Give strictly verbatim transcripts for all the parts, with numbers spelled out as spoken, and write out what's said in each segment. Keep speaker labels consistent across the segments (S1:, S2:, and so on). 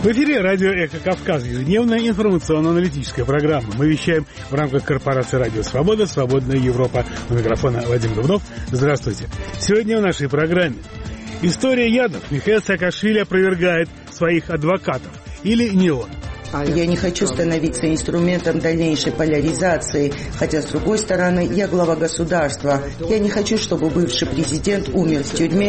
S1: В эфире радио «Эхо Кавказ», ежедневная информационно-аналитическая программа. Мы вещаем в рамках корпорации «Радио Свобода», «Свободная Европа». У микрофона Вадим Дубнов. Здравствуйте. Сегодня в нашей программе история ядов. Михаил Саакашвили опровергает своих адвокатов. Или не он?
S2: Я не хочу становиться инструментом дальнейшей поляризации, хотя, с другой стороны, я глава государства. Я не хочу, чтобы бывший президент умер в тюрьме.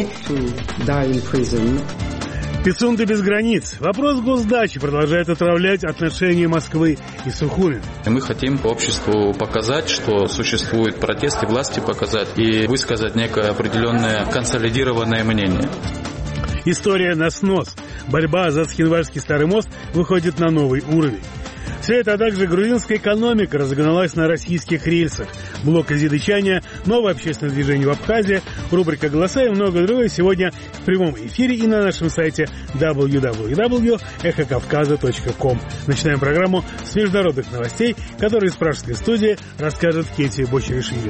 S1: Пицунда без границ. Вопрос госдачи продолжает отравлять отношения Москвы и Сухуми.
S3: Мы хотим по обществу показать, что существует протест, и власти показать, и высказать некое определенное консолидированное мнение.
S1: История на снос. Борьба за Цхинвальский старый мост выходит на новый уровень. Все это, а также грузинская экономика разогналась на российских рельсах. Блок азербайджания, новое общественное движение в Абхазии, рубрика «Голоса» и многое другое сегодня в прямом эфире и на нашем сайте дабл ю дабл ю дабл ю точка эхо кавказа точка ком. Начинаем программу с международных новостей, которые из пражской студии расскажет Кетти Бочеришвили.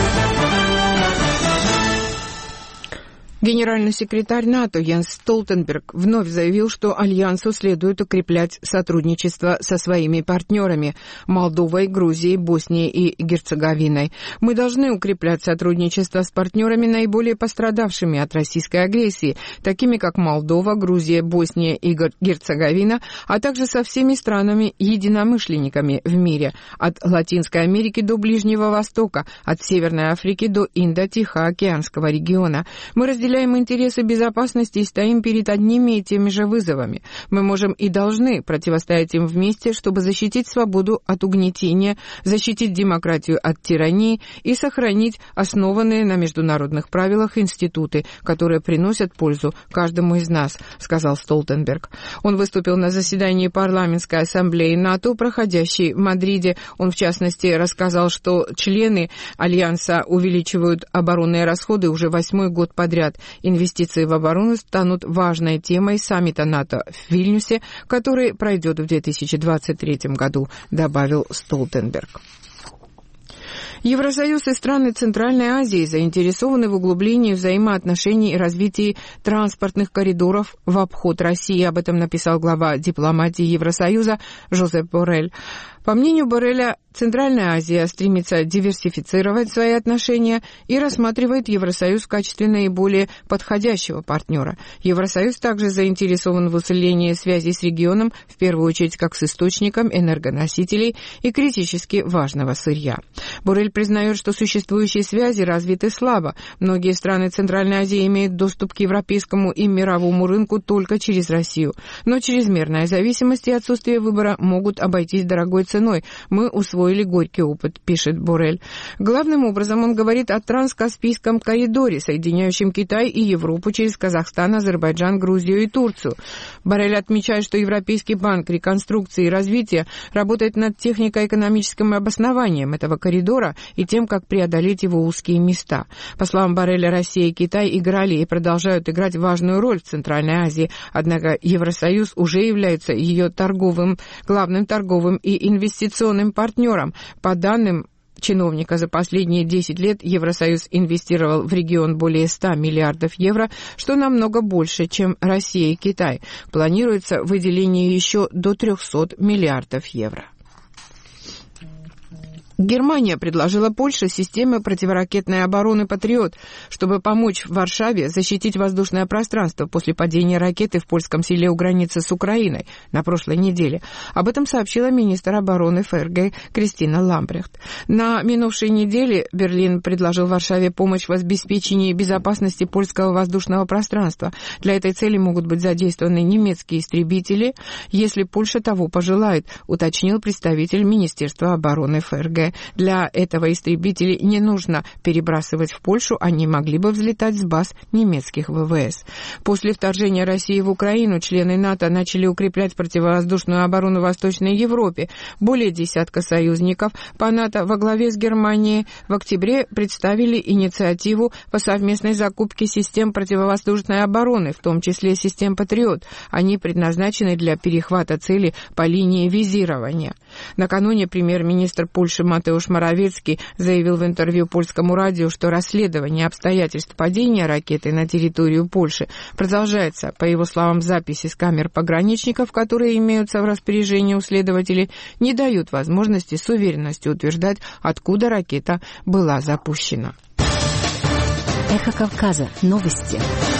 S4: Генеральный секретарь НАТО Йенс Столтенберг вновь заявил, что Альянсу следует укреплять сотрудничество со своими партнерами – Молдовой, Грузией, Боснией и Герцеговиной. Мы должны укреплять сотрудничество с партнерами, наиболее пострадавшими от российской агрессии, такими как Молдова, Грузия, Босния и Герцеговина, а также со всеми странами-единомышленниками в мире – от Латинской Америки до Ближнего Востока, от Северной Африки до Индо-Тихоокеанского региона. Мы разделяем интересы безопасности и стоим перед одними и теми же вызовами. Мы можем и должны противостоять им вместе, чтобы защитить свободу от угнетения, защитить демократию от тирании и сохранить основанные на международных правилах институты, которые приносят пользу каждому из нас, сказал Столтенберг. Он выступил на заседании парламентской ассамблеи НАТО, проходящей в Мадриде. Он, в частности, рассказал, что члены Альянса увеличивают оборонные расходы уже восьмой год подряд. Инвестиции в оборону станут важной темой саммита НАТО в Вильнюсе, который пройдет в две тысячи двадцать третьем году, добавил Столтенберг. Евросоюз и страны Центральной Азии заинтересованы в углублении взаимоотношений и развитии транспортных коридоров в обход России. Об этом написал глава дипломатии Евросоюза Жозеп Боррель. По мнению Борреля, Центральная Азия стремится диверсифицировать свои отношения и рассматривает Евросоюз в качестве наиболее подходящего партнера. Евросоюз также заинтересован в усилении связи с регионом, в первую очередь как с источником энергоносителей и критически важного сырья. Боррель признает, что существующие связи развиты слабо. Многие страны Центральной Азии имеют доступ к европейскому и мировому рынку только через Россию. Но чрезмерная зависимость и отсутствие выбора могут обойтись дорогой ценой. Мы усвоили горький опыт, пишет Боррель. Главным образом он говорит о транскаспийском коридоре, соединяющем Китай и Европу через Казахстан, Азербайджан, Грузию и Турцию. Боррель отмечает, что Европейский банк реконструкции и развития работает над технико-экономическим обоснованием этого коридора и тем, как преодолеть его узкие места. По словам Борреля, Россия и Китай играли и продолжают играть важную роль в Центральной Азии, однако Евросоюз уже является ее торговым, главным торговым и инвестиционным партнером. По данным чиновника, за последние десять лет Евросоюз инвестировал в регион более ста миллиардов евро, что намного больше, чем Россия и Китай. Планируется выделение еще до трехсот миллиардов евро. Германия предложила Польше системы противоракетной обороны «Патриот», чтобы помочь Варшаве защитить воздушное пространство после падения ракеты в польском селе у границы с Украиной на прошлой неделе. Об этом сообщила министр обороны ФРГ Кристина Ламбрехт. На минувшей неделе Берлин предложил Варшаве помощь в обеспечении безопасности польского воздушного пространства. Для этой цели могут быть задействованы немецкие истребители, если Польша того пожелает, уточнил представитель Министерства обороны ФРГ. Для этого истребителей не нужно перебрасывать в Польшу, они могли бы взлетать с баз немецких ВВС. После вторжения России в Украину члены НАТО начали укреплять противовоздушную оборону в Восточной Европе. Более десятка союзников по НАТО во главе с Германией в октябре представили инициативу по совместной закупке систем противовоздушной обороны, в том числе систем «Патриот». Они предназначены для перехвата цели по линии визирования. Накануне премьер-министр Польши Матeusz Матеуш Моровецкий заявил в интервью польскому радио, что расследование обстоятельств падения ракеты на территорию Польши продолжается. По его словам, записи с камер пограничников, которые имеются в распоряжении у следователей, не дают возможности с уверенностью утверждать, откуда ракета была запущена.
S5: Эхо Кавказа. Новости.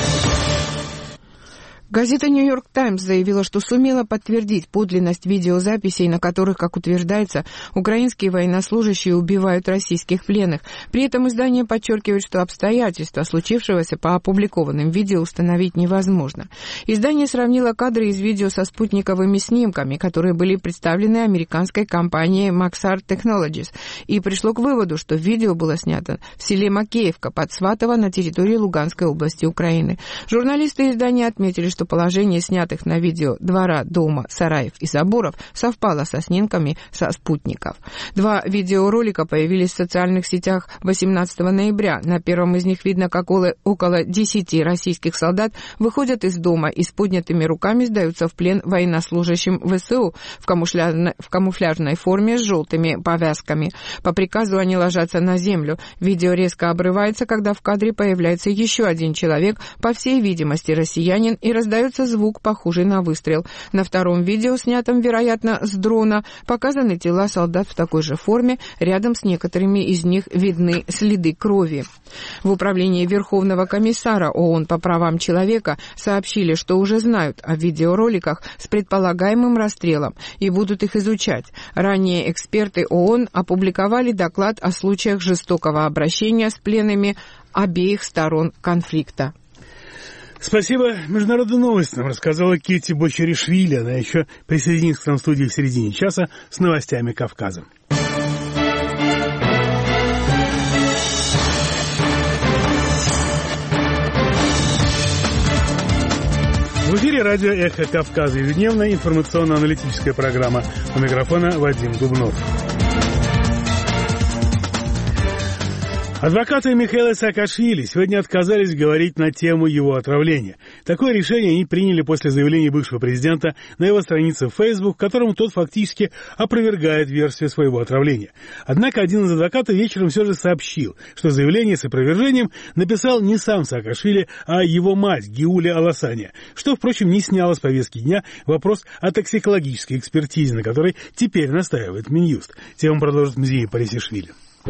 S4: Газета «Нью-Йорк Таймс» заявила, что сумела подтвердить подлинность видеозаписей, на которых, как утверждается, украинские военнослужащие убивают российских пленных. При этом издание подчеркивает, что обстоятельства случившегося по опубликованным видео установить невозможно. Издание сравнило кадры из видео со спутниковыми снимками, которые были представлены американской компанией Maxar Technologies, и пришло к выводу, что видео было снято в селе Макеевка под Сватово на территории Луганской области Украины. Журналисты издания отметили, что положение снятых на видео двора, дома, сараев и заборов совпало со снимками со спутников. Два видеоролика появились в социальных сетях восемнадцатого ноября. На первом из них видно, как около десяти российских солдат выходят из дома и с поднятыми руками сдаются в плен военнослужащим ВСУ в камуфляжной, в камуфляжной форме с желтыми повязками. По приказу они ложатся на землю. Видео резко обрывается, когда в кадре появляется еще один человек, по всей видимости россиянин, и раздается Раздается звук, похожий на выстрел. На втором видео, снятом, вероятно, с дрона, показаны тела солдат в такой же форме. Рядом с некоторыми из них видны следы крови. В управлении Верховного комиссара ООН по правам человека сообщили, что уже знают о видеороликах с предполагаемым расстрелом и будут их изучать. Ранее эксперты ООН опубликовали доклад о случаях жестокого обращения с пленными обеих сторон конфликта.
S1: Спасибо. Международную новость нам рассказала Кити Бочаришвили. Она еще присоединится к нам в студии в середине часа с новостями Кавказа. В эфире радио «Эхо Кавказа», ежедневная информационно-аналитическая программа. У микрофона Вадим Дубнов. Адвокаты Михаила Саакашвили сегодня отказались говорить на тему его отравления. Такое решение они приняли после заявления бывшего президента на его странице в Facebook, в котором тот фактически опровергает версию своего отравления. Однако один из адвокатов вечером все же сообщил, что заявление с опровержением написал не сам Саакашвили, а его мать Гиуля Аласаня, что, впрочем, не сняло с повестки дня вопрос о токсикологической экспертизе, на которой теперь настаивает Минюст. Тему продолжит Мзия Парисишвили.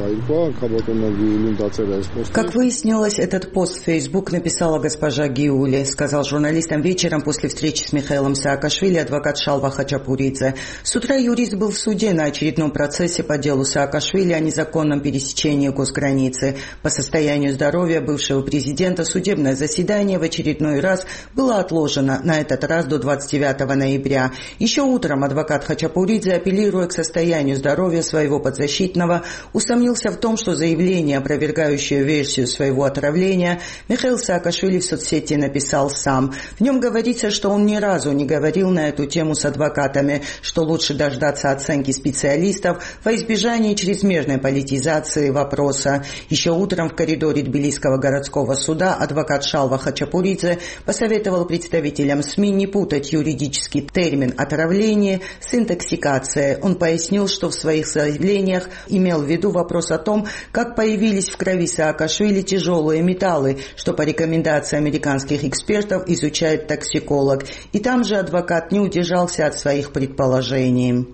S2: Как выяснилось, этот пост в Facebook написала госпожа Гиули, сказал журналистам вечером после встречи с Михаилом Саакашвили адвокат Шалва Хачапуридзе. С утра юрист был в суде на очередном процессе по делу Саакашвили о незаконном пересечении госграницы. По состоянию здоровья бывшего президента судебное заседание в очередной раз было отложено, на этот раз до двадцать девятого ноября. Еще утром адвокат Хачапуридзе, апеллируя к состоянию здоровья своего подзащитного, усомнился в том, что заявление, опровергающее версию своего отравления, Михаил Саакашвили в соцсети написал сам. В нем говорится, что он ни разу не говорил на эту тему с адвокатами, что лучше дождаться оценки специалистов во избежание чрезмерной политизации вопроса. Еще утром в коридоре Тбилисского городского суда адвокат Шалва Хачапуридзе посоветовал представителям СМИ не путать юридический термин «отравление» с интоксикацией. Он пояснил, что в своих заявлениях имел в виду вопрос Вопрос о том, как появились в крови Саакашвили тяжелые металлы, что по рекомендации американских экспертов изучает токсиколог. И там же адвокат не удержался от своих предположений.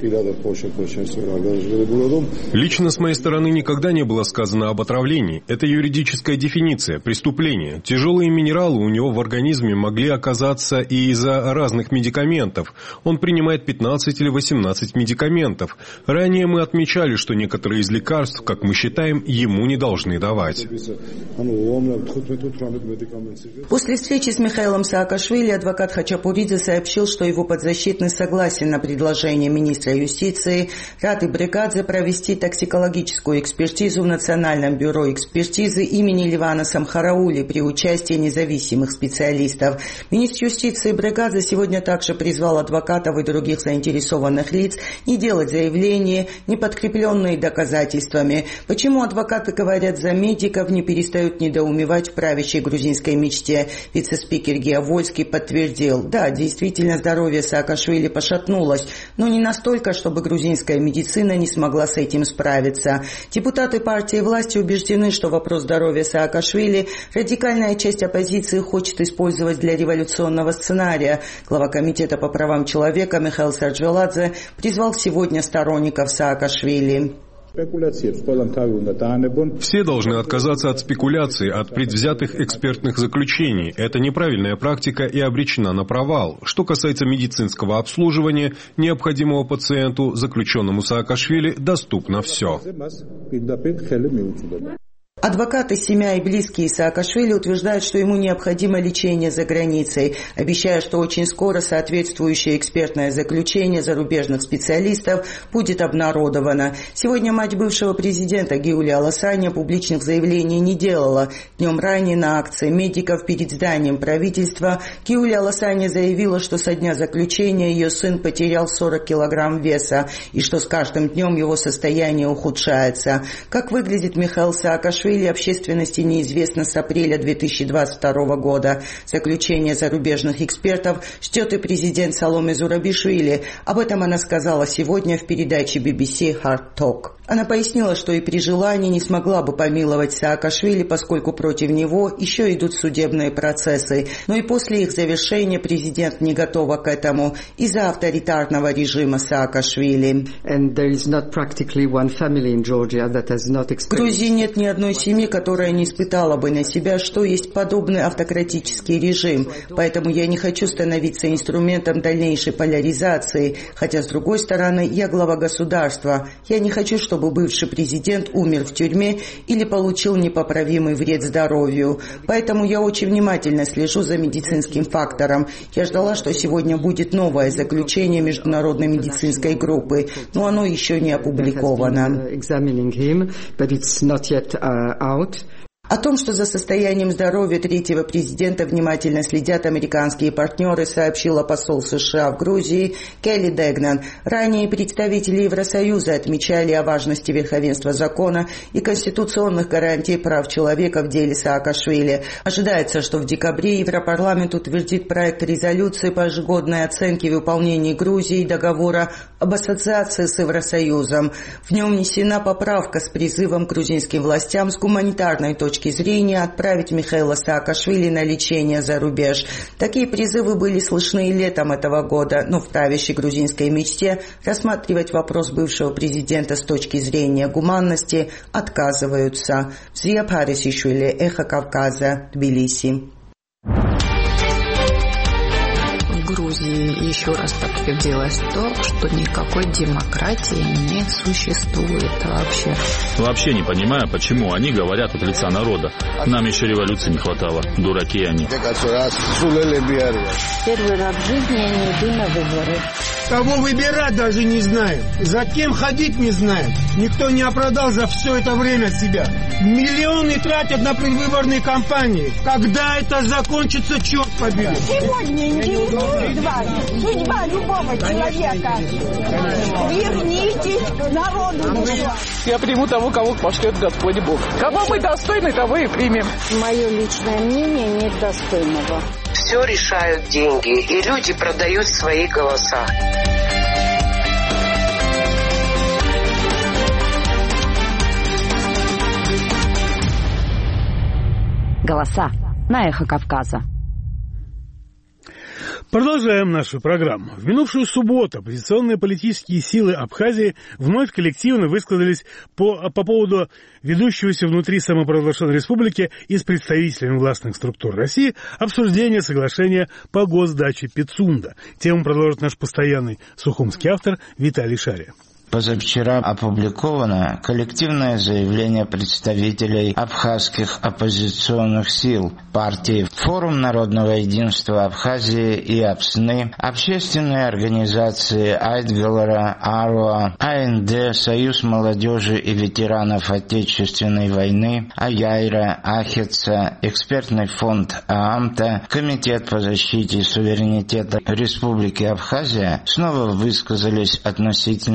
S6: Лично с моей стороны никогда не было сказано об отравлении. Это юридическая дефиниция, преступление. Тяжелые минералы у него в организме могли оказаться и из-за разных медикаментов. Он принимает пятнадцать или восемнадцать медикаментов. Ранее мы отмечали, что некоторые из лекарств, как мы считаем, ему не должны давать.
S2: После встречи с Михаилом Саакашвили адвокат Хачапуридзе сообщил, что его подзащитный согласен на предложение министра юстиции Раты Брекадзе провести токсикологическую экспертизу в Национальном бюро экспертизы имени Ливана Самхараули при участии независимых специалистов. Министр юстиции Брекадзе сегодня также призвал адвокатов и других заинтересованных лиц не делать заявления, не подкрепленные доказательствами. Почему адвокаты говорят за медиков, не перестают недоумевать в правящей грузинской мечте. Вице-спикер Геовольский подтвердил: да, действительно, здоровье Саакашвили пошатнулось, но не настолько, настолько, чтобы грузинская медицина не смогла с этим справиться. Депутаты партии власти убеждены, что вопрос здоровья Саакашвили радикальная часть оппозиции хочет использовать для революционного сценария. Глава комитета по правам человека Михаил Сарджвеладзе призвал сегодня сторонников Саакашвили.
S6: Все должны отказаться от спекуляций, от предвзятых экспертных заключений. Это неправильная практика и обречена на провал. Что касается медицинского обслуживания, необходимого пациенту, заключенному Саакашвили, доступно все.
S2: Адвокаты, семья и близкие Саакашвили утверждают, что ему необходимо лечение за границей, обещая, что очень скоро соответствующее экспертное заключение зарубежных специалистов будет обнародовано. Сегодня мать бывшего президента Гиули Аласаня публичных заявлений не делала. Днем ранее на акции медиков перед зданием правительства Гиули Аласаня заявила, что со дня заключения ее сын потерял сорок килограмм веса и что с каждым днем его состояние ухудшается. Как выглядит Михаил Саакашвили, общественности неизвестно с апреля две тысячи двадцать второго года. Заключение зарубежных экспертов ждет и президент Саломе Зурабишвили. Об этом она сказала сегодня в передаче би би си Hard Talk. Она пояснила, что и при желании не смогла бы помиловать Саакашвили, поскольку против него еще идут судебные процессы. Но и после их завершения президент не готова к этому из-за авторитарного режима Саакашвили. В Грузии нет ни одной семьи, которая не испытала бы на себя, что есть подобный автократический режим. Поэтому я не хочу становиться инструментом дальнейшей поляризации. Хотя, с другой стороны, я глава государства. Я не хочу, чтобы чтобы бывший президент умер в тюрьме или получил непоправимый вред здоровью. Поэтому я очень внимательно слежу за медицинским фактором. Я ждала, что сегодня будет новое заключение международной медицинской группы, но оно еще не опубликовано. О том, что за состоянием здоровья третьего президента внимательно следят американские партнеры, сообщила посол США в Грузии Келли Дегнан. Ранее представители Евросоюза отмечали о важности верховенства закона и конституционных гарантий прав человека в деле Саакашвили. Ожидается, что в декабре Европарламент утвердит проект резолюции по ежегодной оценке выполнения Грузии договора об ассоциации с Евросоюзом. В нем внесена поправка с призывом грузинским властям с гуманитарной точки зрения отправить Михаила Саакашвили на лечение за рубеж. Такие призывы были слышны и летом этого года, но в правящей грузинской мечте рассматривать вопрос бывшего президента с точки зрения гуманности отказываются. Зия Парисишвили, Эхо Кавказа, Тбилиси.
S7: В Грузии еще раз подтвердилось то, что никакой демократии не существует вообще.
S8: Вообще не понимаю, почему они говорят от лица народа. Нам еще революции не хватало. Дураки они.
S9: Первый раз в жизни я не иду на выборы.
S10: Кого выбирать даже не знаем. За кем ходить не знаем. Никто не оправдал за все это время себя. Миллионы тратят на предвыборные кампании. Когда это закончится, черт побери.
S9: Сегодня интересует вас судьба любого человека. Вернитесь к народу.
S11: Я приму того, кого пошлет Господь Бог. Кого мы достойны, того и примем.
S9: Мое личное мнение нет достойного.
S12: Все решают деньги, и люди продают свои голоса.
S5: Голоса на Эхо Кавказа.
S1: Продолжаем нашу программу. В минувшую субботу оппозиционные политические силы Абхазии вновь коллективно высказались по, по поводу ведущегося внутри самопровозглашенной республики и с представителями властных структур России обсуждения соглашения по госдаче Пицунда. Тему продолжит наш постоянный сухумский автор Виталий Шария.
S13: Позавчера опубликовано коллективное заявление представителей абхазских оппозиционных сил, партии Форум народного единства Абхазии и Апсны, общественные организации Айтгалара, Аруа, АНД, Союз молодежи и ветеранов Отечественной войны, Аяйра, Ахица, экспертный фонд ААМТа, Комитет по защите суверенитета Республики Абхазия снова высказались относительно ратификации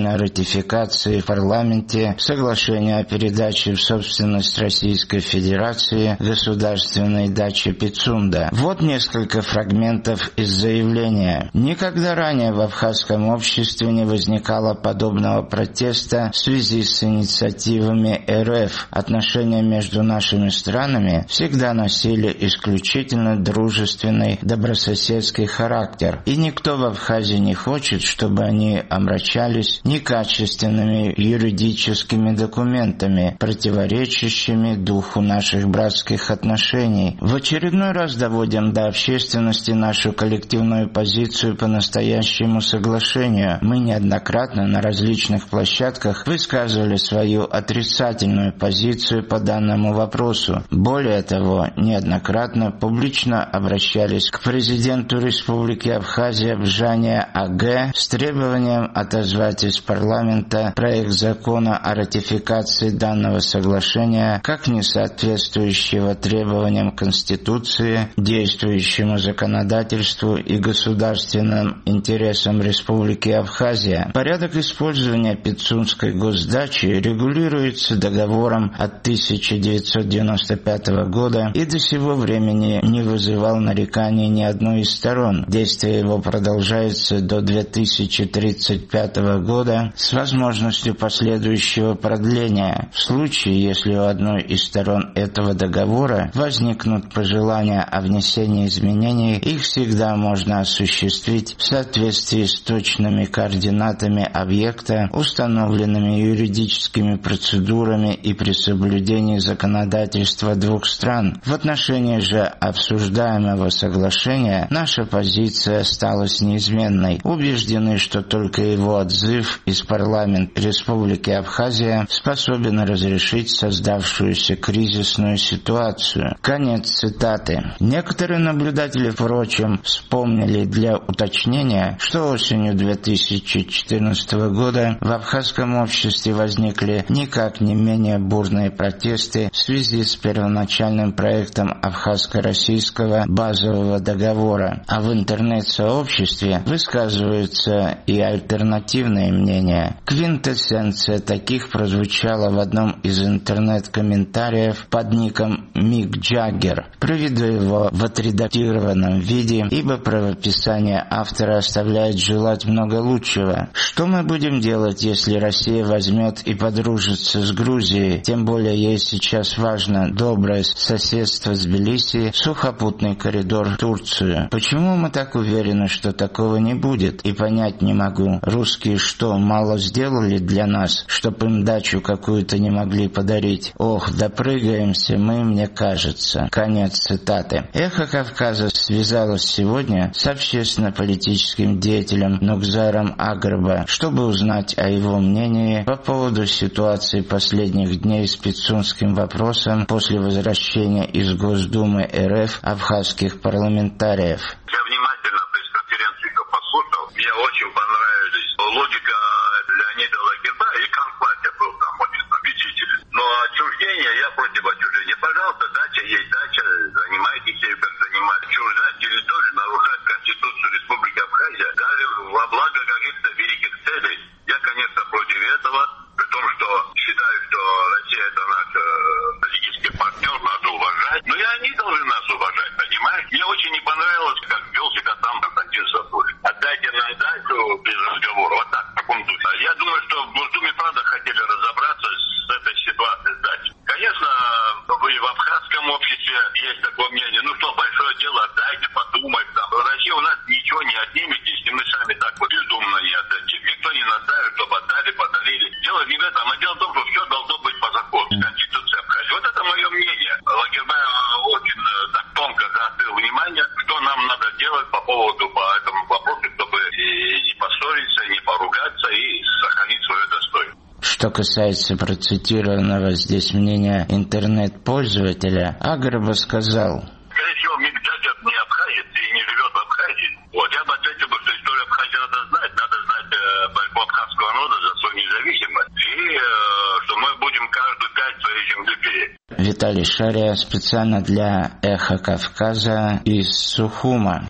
S13: ратификации в парламенте соглашения о передаче в собственность Российской Федерации государственной дачи Пицунда. Вот несколько фрагментов из заявления. Никогда ранее в абхазском обществе не возникало подобного протеста в связи с инициативами РФ. Отношения между нашими странами всегда носили исключительно дружественный, добрососедский характер, и никто в Абхазии не хочет, чтобы они омрачались некачественными юридическими документами, противоречащими духу наших братских отношений. В очередной раз доводим до общественности нашу коллективную позицию по настоящему соглашению. Мы неоднократно на различных площадках высказывали свою отрицательную позицию по данному вопросу. Более того, неоднократно публично обращались к президенту Республики Абхазия Бжане А.Г. с требованием отозвать из парламента проект закона о ратификации данного соглашения как несоответствующего требованиям Конституции, действующему законодательству и государственным интересам Республики Абхазия. Порядок использования Пицунской госдачи регулируется договором от тысяча девятьсот девяносто пятого года и до сего времени не вызывал нареканий ни одной из сторон. Действие его продолжается до две тысячи тридцать пятого года с возможностью последующего продления. В случае, если у одной из сторон этого договора возникнут пожелания о внесении изменений, их всегда можно осуществить в соответствии с точными координатами объекта, установленными юридическими процедурами и при соблюдении законодательства двух стран. В отношении же обсуждаемого соглашения наша позиция осталась неизменной. Убеждены, что только его отзыв из парламента Республики Абхазия способен разрешить создавшуюся кризисную ситуацию. Конец цитаты. Некоторые наблюдатели, впрочем, вспомнили для уточнения, что осенью две тысячи четырнадцатого года в абхазском обществе возникли никак не менее бурные протесты в связи с первоначальным проектом абхазско-российского базового договора, а в интернет-сообществе высказываются и альтернативные мнения. Квинтэссенция таких прозвучала в одном из интернет-комментариев под ником Мик Джаггер. Приведу его в отредактированном виде, ибо правописание автора оставляет желать много лучшего. Что мы будем делать, если Россия возьмет и подружится с Грузией? Тем более ей сейчас важно доброе соседство с Тбилиси, сухопутный коридор в Турцию. Почему мы так уверены, что такого не будет? И понять не могу. Русские что, мало сделали для нас, чтоб им дачу какую-то не могли подарить? Ох, допрыгаемся мы, мне кажется. Конец цитаты. «Эхо Кавказа» связалось сегодня с общественно-политическим деятелем Нукзаром Агрба, чтобы узнать о его мнении по поводу ситуации последних дней с пицунским вопросом после возвращения из Госдумы РФ абхазских парламентариев.
S14: Я внимательно пресс-конференцию послушал. Мне очень понравились логика Леонида Лагерба и Конфлатя был там очень победителен. Но отчуждение, я против отчуждения. Пожалуйста, дача есть дача, занимайтесь ею как занимаетесь. Чуждать территорию, нарушать Конституцию Республики Абхазия, даже во благо каких-то великих целей. Я, конечно, против этого, при том, что считаю, что Россия это наш э, политический партнер, надо уважать. Но и они должны нас уважать, понимаешь? Мне очень не понравилось, как вел себя там Константин Сапулин. Отдайте нам дачу без разговора. Вот так, в таком духе. Я думаю, что в Госдуме, правда, хотели разобраться с этой ситуацией с дачей. Конечно, вы в абхазском обществе есть такое мнение. Ну что, большое дело, отдайте, подумайте. Там. Россия у нас ничего не отнимет, если мы сами так вот бездумно не отдадим. Никто не настаивает, чтобы отдали, подарили. Дело не в этом, а дело в том, что все должно быть по закону. Конституция Абхазии. Вот это мое мнение. Лагербай очень так тонко заострил внимание, что нам надо делать по поводу по этому вопросу, чтобы и не поссориться, и не поругаться, и сохранить свое достоинство.
S13: Что касается процитированного здесь мнения интернет-пользователя, Агрба сказал:
S14: скорее всего, Мик Джаггер не абхазец и не живет в Абхазии. Вот, я бы ответил, что историю Абхазии надо знать, надо знать э, борьбу абхазского народа за свою независимость, и э, что мы будем каждую пять своей земли переть.
S13: Виталий Шария специально для «Эхо Кавказа» из Сухума.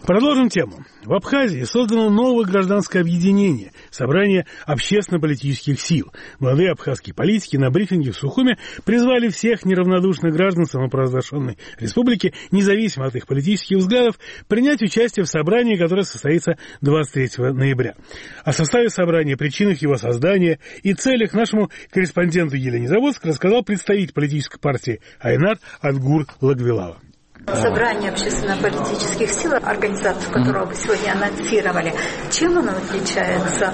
S1: Продолжим тему. В Абхазии создано новое гражданское объединение – Собрание общественно-политических сил. Молодые абхазские политики на брифинге в Сухуме призвали всех неравнодушных граждан самопровозглашенной республики, независимо от их политических взглядов, принять участие в собрании, которое состоится двадцать третьего ноября. О составе собрания, причинах его создания и целях нашему корреспонденту Елене Заводск рассказал представитель политической партии «Айнар» Адгур Лагвилава.
S15: Собрание общественно-политических сил, организацию которого вы сегодня анонсировали, чем оно отличается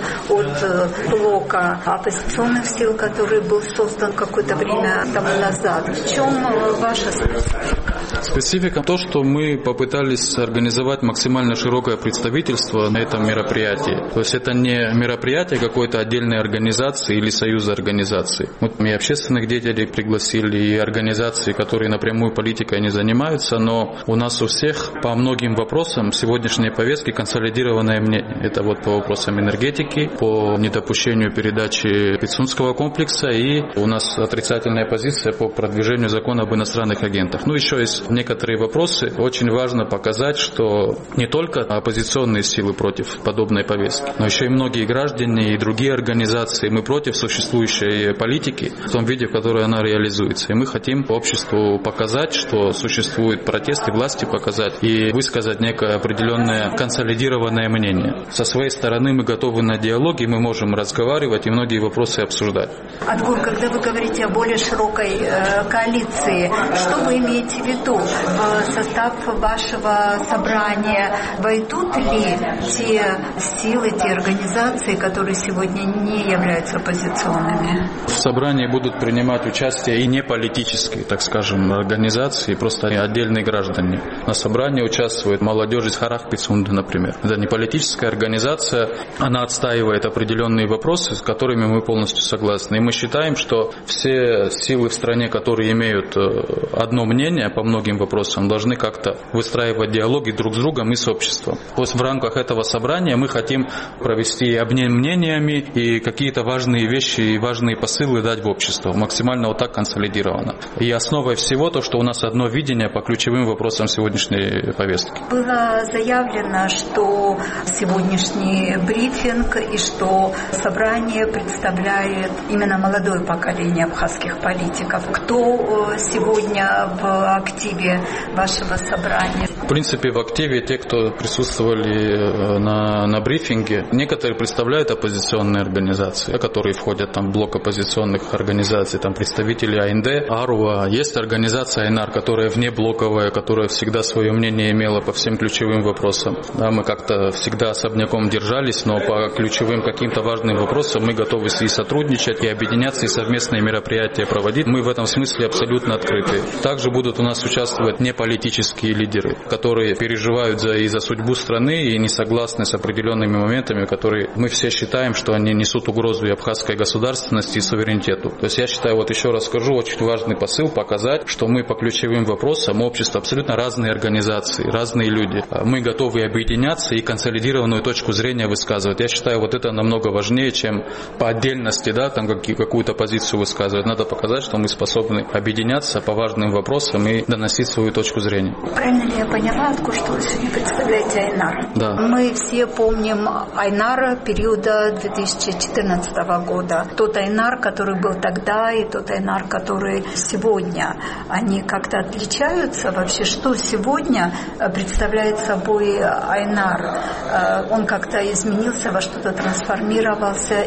S15: от блока оппозиционных сил, который был создан какое-то время тому назад? В чем ваша специфика?
S3: Специфика то, что мы попытались организовать максимально широкое представительство на этом мероприятии. То есть это не мероприятие какой-то отдельной организации или союза организаций. Вот мы и общественных деятелей пригласили, и организации, которые напрямую политикой не занимаются, но у нас у всех по многим вопросам сегодняшней повестки консолидированное мнение. Это вот по вопросам энергетики, по недопущению передачи Пицунского комплекса, и у нас отрицательная позиция по продвижению закона об иностранных агентах. Ну, еще есть некоторые вопросы. Очень важно показать, что не только оппозиционные силы против подобной повестки, но еще и многие граждане и другие организации. Мы против существующей политики в том виде, в которой она реализуется. И мы хотим обществу показать, что существует протесты, власти показать и высказать некое определенное консолидированное мнение. Со своей стороны мы готовы на диалог, и мы можем разговаривать и многие вопросы обсуждать.
S15: Адгур, когда вы говорите о более широкой э, коалиции, что вы имеете в виду? В состав вашего собрания войдут ли те силы, те организации, которые сегодня не являются оппозиционными?
S3: В собрании будут принимать участие и не политические, так скажем, организации, просто отдельные граждане. На собрании участвует молодежь из Харах Пицунды, например. Это не политическая организация, она отстаивает определенные вопросы, с которыми мы полностью согласны. И мы считаем, что все силы в стране, которые имеют одно мнение по многим вопросам, должны как-то выстраивать диалоги друг с другом и с обществом. То есть в рамках этого собрания мы хотим провести обмен мнениями и какие-то важные вещи и важные посылы дать в общество, максимально вот так консолидированно. И основой всего то, что у нас одно видение по ключевым вопросам сегодняшней повестки.
S15: Было заявлено, что сегодняшний брифинг и что собрание представляет именно молодое поколение абхазских политиков. Кто сегодня в активе вашего собрания?
S3: В принципе, в активе те, кто присутствовали на, на брифинге, некоторые представляют оппозиционные организации, которые входят там, в блок оппозиционных организаций, там представители АНД, АРУА. Есть организация Айнар, которая внеблоковая, которая всегда свое мнение имела по всем ключевым вопросам. Да, мы как-то всегда особняком держались, но по ключевым каким-то важным вопросам мы готовы и сотрудничать, и объединяться, и совместные мероприятия проводить. Мы в этом смысле абсолютно открыты. Также будут у нас участвовать неполитические лидеры, которые переживают за, и за судьбу страны, и не согласны с определенными моментами, которые мы все считаем, что они несут угрозу и абхазской государственности, и суверенитету. То есть я считаю, вот еще раз скажу, очень важный посыл показать, что мы по ключевым вопросам, общество абсолютно разные организации, разные люди. Мы готовы объединяться и консолидированную точку зрения высказывать. Я считаю, вот это намного важнее, чем по отдельности, да, там какую-то позицию высказывать. Надо показать, что мы способны объединяться по важным вопросам и доносить свою точку зрения.
S15: Правильно ли я поняла, откуда что вы сегодня представляете Айнар?
S3: Да.
S15: Мы все помним Айнар периода две тысячи четырнадцатого года. Тот Айнар, который был тогда, и тот Айнар, который сегодня. Они как-то отличаются вообще? Что сегодня представляет собой Айнар? Он как-то изменился, во что-то трансформировался?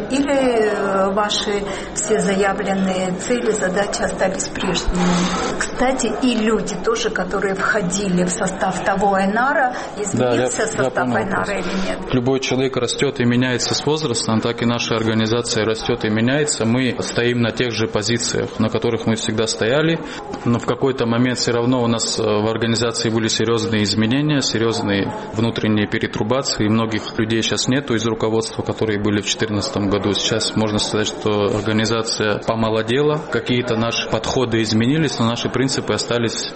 S15: Или ваши все заявленные цели, задачи остались прежними? Кстати, и люди тоже, которые входили в состав того Айнара, изменился да, я, состав я Айнара или нет?
S3: Любой человек растет и меняется с возрастом, так и наша организация растет и меняется. Мы стоим на тех же позициях, на которых мы всегда стояли, но в какой-то момент все равно у нас в организации были серьезные изменения, серьезные внутренние перетрубации. Многих людей сейчас нету из руководства, которые были в две тысячи четырнадцатом году. Сейчас можно сказать, что организация помолодела, какие-то наши подходы изменились, но наши принципы остались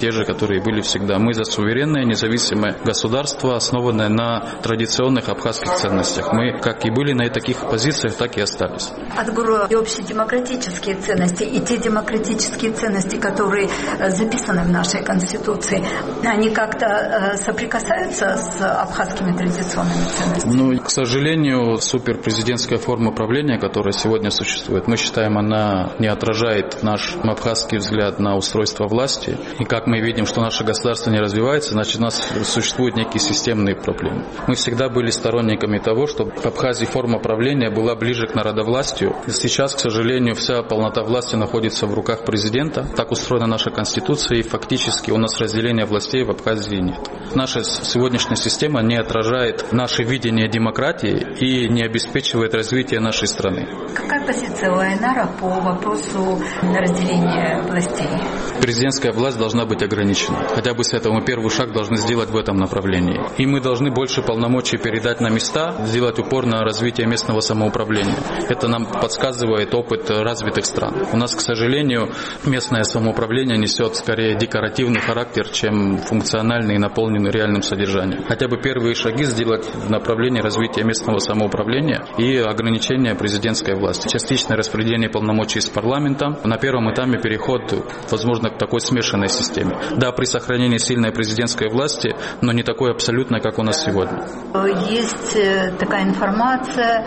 S3: те же, которые были всегда. Мы за суверенное, независимое государство, основанное на традиционных абхазских ценностях. Мы как и были на таких позициях, так и остались.
S15: Адгуру и общедемократические ценности, и те демократические ценности, которые записаны в нашей Конституции, они как-то соприкасаются с абхазскими традиционными ценностями?
S3: Ну, к сожалению, суперпрезидентская форма правления, которая сегодня существует, мы считаем, она не отражает наш абхазский взгляд на устройство власти. И как мы видим, что наше государство не развивается, значит, у нас существуют некие системные проблемы. Мы всегда были сторонниками того, чтобы в Абхазии форма правления была ближе к народовластию. Сейчас, к сожалению, вся полнота власти находится в руках президента. Так устроена наша Конституция, и фактически у нас разделения властей в Абхазии нет. Наша сегодняшняя система не отражает наше видение демократии и не обеспечивает развитие нашей страны.
S15: Какая позиция у Айнара по вопросу разделения властей?
S3: Президентская власть должна быть ограничена. Хотя бы с этого мы первый шаг должны сделать в этом направлении. И мы должны больше полномочий передать на места, сделать упор на развитие местного самоуправления. Это нам подсказывает опыт развитых стран. У нас, к сожалению, местное самоуправление несет скорее декоративный характер, чем функциональный и наполненный реальным содержанием. Хотя бы первые шаги сделать в направлении развития местного самоуправления и ограничения президентской власти. Частичное распределение полномочий с парламентом. На первом этапе переход, возможно, к такой смешанной системе. Да, при сохранении сильной президентской власти, но не такой абсолютной, как у нас сегодня.
S15: Есть такая информация,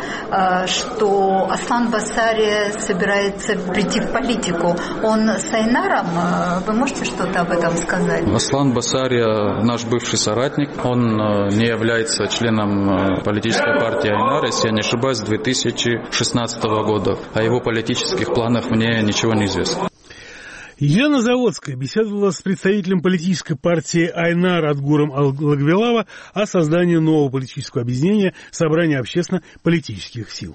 S15: что Аслан Басария собирается прийти в политику. Он с Айнаром? Вы можете что-то об этом сказать?
S3: Аслан Басария наш бывший соратник. Он не является членом политической партии Айнар, если я не ошибаюсь, с две тысячи шестнадцатого года. О его политических планах мне ничего не известно.
S1: Елена Заводская беседовала с представителем политической партии Айнар Адгуром Лагвелава о создании нового политического объединения Собрания общественно-политических сил.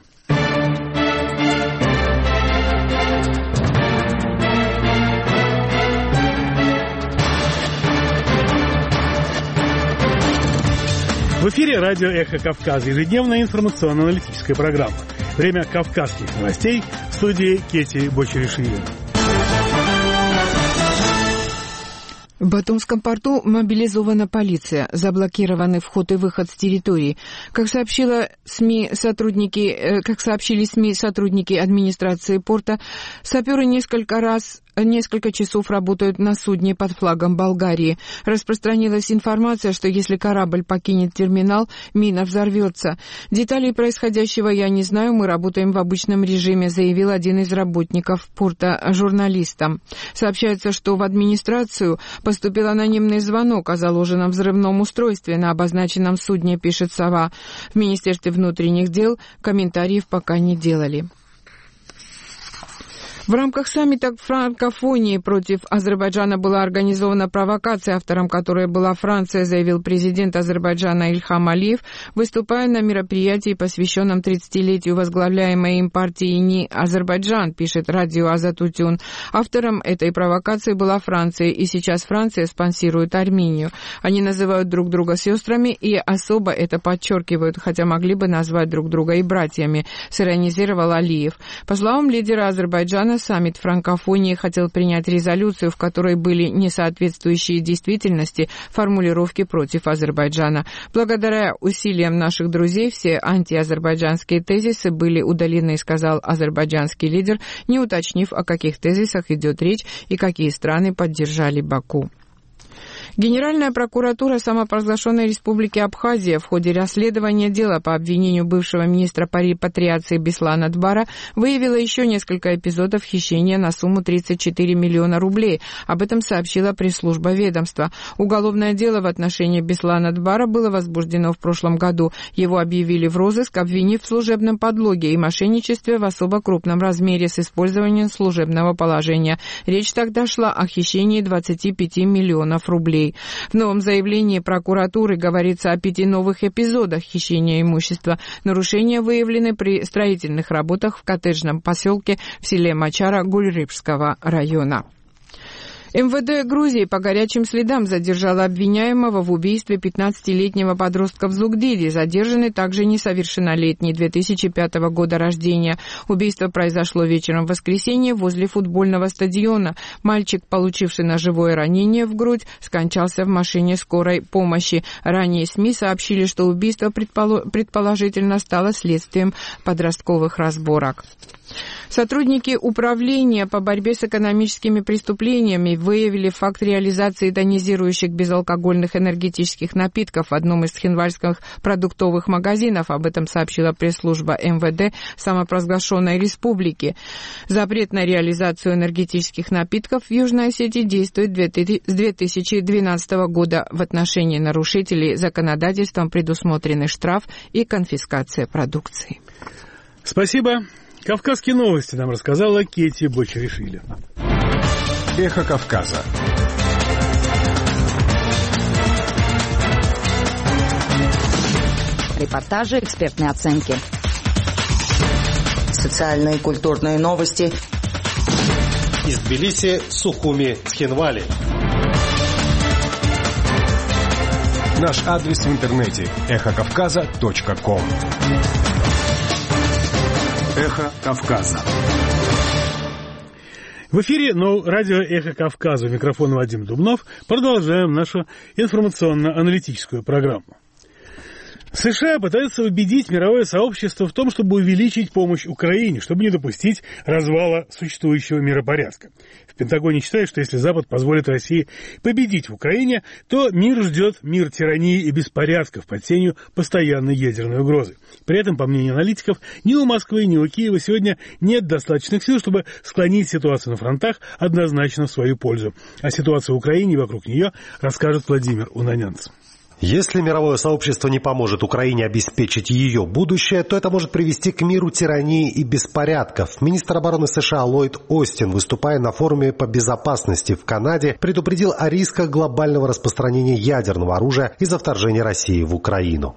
S1: В эфире радио «Эхо Кавказа», ежедневная информационно-аналитическая программа. Время кавказских новостей, в студии Кети Бочерешвили.
S4: В Батумском порту мобилизована полиция, заблокированы вход и выход с территории. Как сообщила СМИ сотрудники, как сообщили СМИ сотрудники администрации порта, саперы несколько раз несколько часов работают на судне под флагом Болгарии. Распространилась информация, что если корабль покинет терминал, мина взорвется. Деталей происходящего я не знаю, мы работаем в обычном режиме, заявил один из работников порта журналистам. Сообщается, что в администрацию поступил анонимный звонок о заложенном взрывном устройстве на обозначенном судне, пишет «Сова». В Министерстве внутренних дел комментариев пока не делали. В рамках саммита франкофонии против Азербайджана была организована провокация, автором которой была Франция, заявил президент Азербайджана Ильхам Алиев, выступая на мероприятии, посвященном тридцатилетию возглавляемой им партии ИНИ Азербайджан, пишет радио Азатутюн. Автором этой провокации была Франция, и сейчас Франция спонсирует Армению. Они называют друг друга сестрами и особо это подчеркивают, хотя могли бы назвать друг друга и братьями, сиронизировал Алиев. По словам лидера Азербайджана, саммит франкофонии хотел принять резолюцию, в которой были несоответствующие действительности формулировки против Азербайджана. Благодаря усилиям наших друзей все антиазербайджанские тезисы были удалены, сказал азербайджанский лидер, не уточнив, о каких тезисах идет речь и какие страны поддержали Баку. Генеральная прокуратура самопровозглашенной республики Абхазия в ходе расследования дела по обвинению бывшего министра по репатриации Беслана Дбара выявила еще несколько эпизодов хищения на сумму тридцать четыре миллиона рублей. Об этом сообщила пресс-служба ведомства. Уголовное дело в отношении Беслана Дбара было возбуждено в прошлом году. Его объявили в розыск, обвинив в служебном подлоге и мошенничестве в особо крупном размере с использованием служебного положения. Речь тогда шла о хищении двадцати пяти миллионов рублей. В новом заявлении прокуратуры говорится о пяти новых эпизодах хищения имущества. Нарушения выявлены при строительных работах в коттеджном поселке в селе Мачара Гульрыбского района. эм вэ дэ Грузии по горячим следам задержало обвиняемого в убийстве пятнадцатилетнего подростка в Зугдиде. Задержанный также несовершеннолетний, две тысячи пятого года рождения. Убийство произошло вечером в воскресенье возле футбольного стадиона. Мальчик, получивший ножевое ранение в грудь, скончался в машине скорой помощи. Ранее СМИ сообщили, что убийство предположительно стало следствием подростковых разборок. Сотрудники управления по борьбе с экономическими преступлениями выявили факт реализации тонизирующих безалкогольных энергетических напитков в одном из цхинвальских продуктовых магазинов. Об этом сообщила пресс-служба эм вэ дэ самопровозглашенной республики. Запрет на реализацию энергетических напитков в Южной Осетии действует с две тысячи двенадцатого года. В отношении нарушителей законодательством предусмотрены штраф и конфискация продукции.
S1: Спасибо. Кавказские новости нам рассказала Кетти Бочаришвили.
S6: Эхо Кавказа.
S5: Репортажи, экспертные оценки.
S2: Социальные и культурные новости.
S16: Из Тбилиси, Сухуми, Цхинвали.
S6: Наш адрес в интернете эхо кавказа точка ком. Эхо Кавказа.
S1: В эфире но радио «Эхо Кавказа». У микрофона Вадим Дубнов. Продолжаем нашу информационно-аналитическую программу. США пытаются убедить мировое сообщество в том, чтобы увеличить помощь Украине, чтобы не допустить развала существующего миропорядка. В Пентагоне считают, что если Запад позволит России победить в Украине, то мир ждет мир тирании и беспорядков под сенью постоянной ядерной угрозы. При этом, по мнению аналитиков, ни у Москвы, ни у Киева сегодня нет достаточных сил, чтобы склонить ситуацию на фронтах однозначно в свою пользу. О ситуации в Украине и вокруг нее расскажет Владимир Унанянц.
S16: Если мировое сообщество не поможет Украине обеспечить ее будущее, то это может привести к миру тирании и беспорядков. Министр обороны США Ллойд Остин, выступая на форуме по безопасности в Канаде, предупредил о рисках глобального распространения ядерного оружия из-за вторжения России в Украину.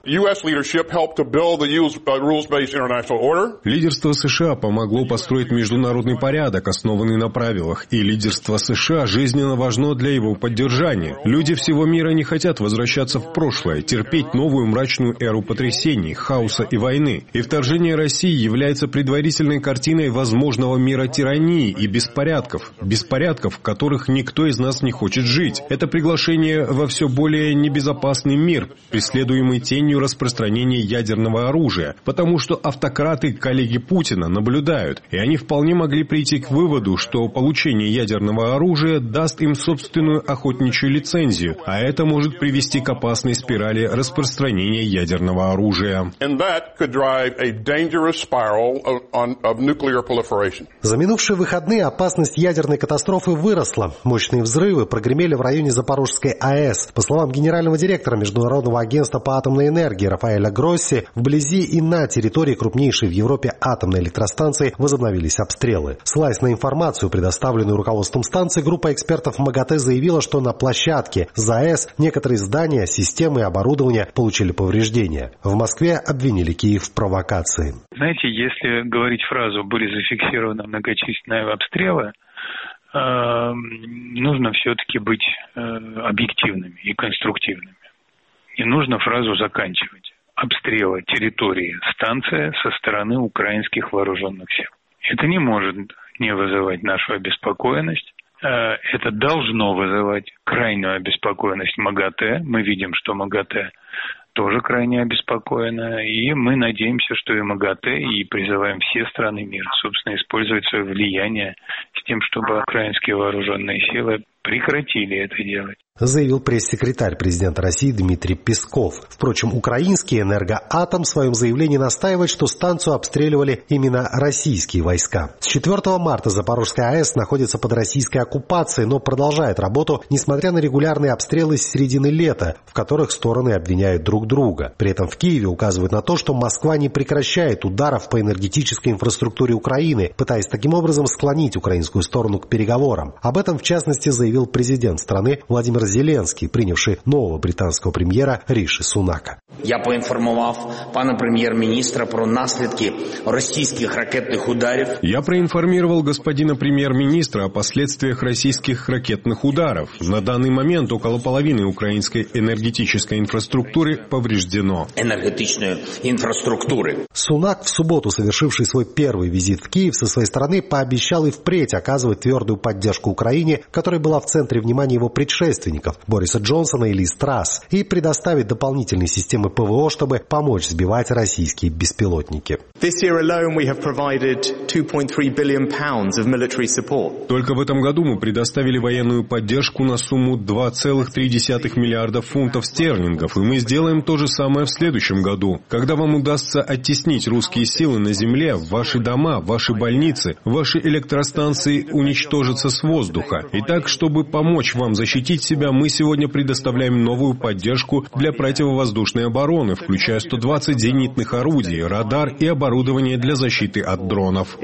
S6: Лидерство США помогло построить международный порядок, основанный на правилах, и лидерство США жизненно важно для его поддержания. Люди всего мира не хотят возвращаться в прошлое, терпеть новую мрачную эру потрясений, хаоса и войны. И вторжение России является предварительной картиной возможного мира тирании и беспорядков. Беспорядков, в которых никто из нас не хочет жить. Это приглашение во все более небезопасный мир, преследуемый тенью распространения ядерного оружия. Потому что автократы, коллеги Путина, наблюдают. И они вполне могли прийти к выводу, что получение ядерного оружия даст им собственную охотничью лицензию. А это может привести к опасности спирали распространения ядерного оружия.
S16: За минувшие выходные опасность ядерной катастрофы выросла. Мощные взрывы прогремели в районе Запорожской АЭС. По словам генерального директора Международного агентства по атомной энергии Рафаэля Гросси, вблизи и на территории крупнейшей в Европе атомной электростанции возобновились обстрелы. Ссылаясь на информацию, предоставленную руководством станции, группа экспертов МАГАТЭ заявила, что на площадке ЗАЭС некоторые здания, системы и оборудования получили повреждения. В Москве обвинили Киев в провокации.
S17: Знаете, если говорить фразу «были зафиксированы многочисленные обстрелы», э, нужно все-таки быть э, объективными и конструктивными. И нужно фразу заканчивать. Обстрелы территории станции со стороны украинских вооруженных сил. Это не может не вызывать нашу обеспокоенность. Это должно вызывать крайнюю обеспокоенность МАГАТЭ. Мы видим, что МАГАТЭ тоже крайне обеспокоена. И мы надеемся, что и МАГАТЭ, и призываем все страны мира, собственно, использовать свое влияние с тем, чтобы украинские вооруженные силы прекратили это делать.
S16: Заявил пресс-секретарь президента России Дмитрий Песков. Впрочем, украинский «Энергоатом» в своем заявлении настаивает, что станцию обстреливали именно российские войска. С четвёртого марта Запорожская АЭС находится под российской оккупацией, но продолжает работу, несмотря на регулярные обстрелы с середины лета, в которых стороны обвиняют друг друга. При этом в Киеве указывают на то, что Москва не прекращает ударов по энергетической инфраструктуре Украины, пытаясь таким образом склонить украинскую сторону к переговорам. Об этом, в частности, заявил президент страны Владимир Володимир Зеленский, принявший нового британского премьера Риши Сунака.
S18: Я поінформував пана прем'єр-міністра про наслідки російських ракетних ударів.
S6: Я проинформировал господина премьер-министра о последствиях российских ракетных ударов. На данный момент около половины украинской энергетической инфраструктуры повреждено.
S18: Энергетичной инфраструктуры.
S16: Сунак, в субботу совершивший свой первый визит в Киев, со своей стороны пообещал и впредь оказывать твердую поддержку Украине, которая была в центре внимания его предшественников Бориса Джонсона и Лиз Трасс, и предоставить дополнительные системы ПВО, чтобы помочь сбивать российские беспилотники.
S6: Только в этом году мы предоставили военную поддержку на сумму два целых три десятых миллиарда фунтов стерлингов, и мы сделаем то же самое в следующем году. Когда вам удастся оттеснить русские силы на земле, ваши дома, ваши больницы, ваши электростанции уничтожатся с воздуха. Итак, чтобы помочь вам защитить себя, мы сегодня предоставляем новую поддержку для противовоздушной обороны, включая сто двадцать зенитных орудий, радар и оборудование для защиты от дронов.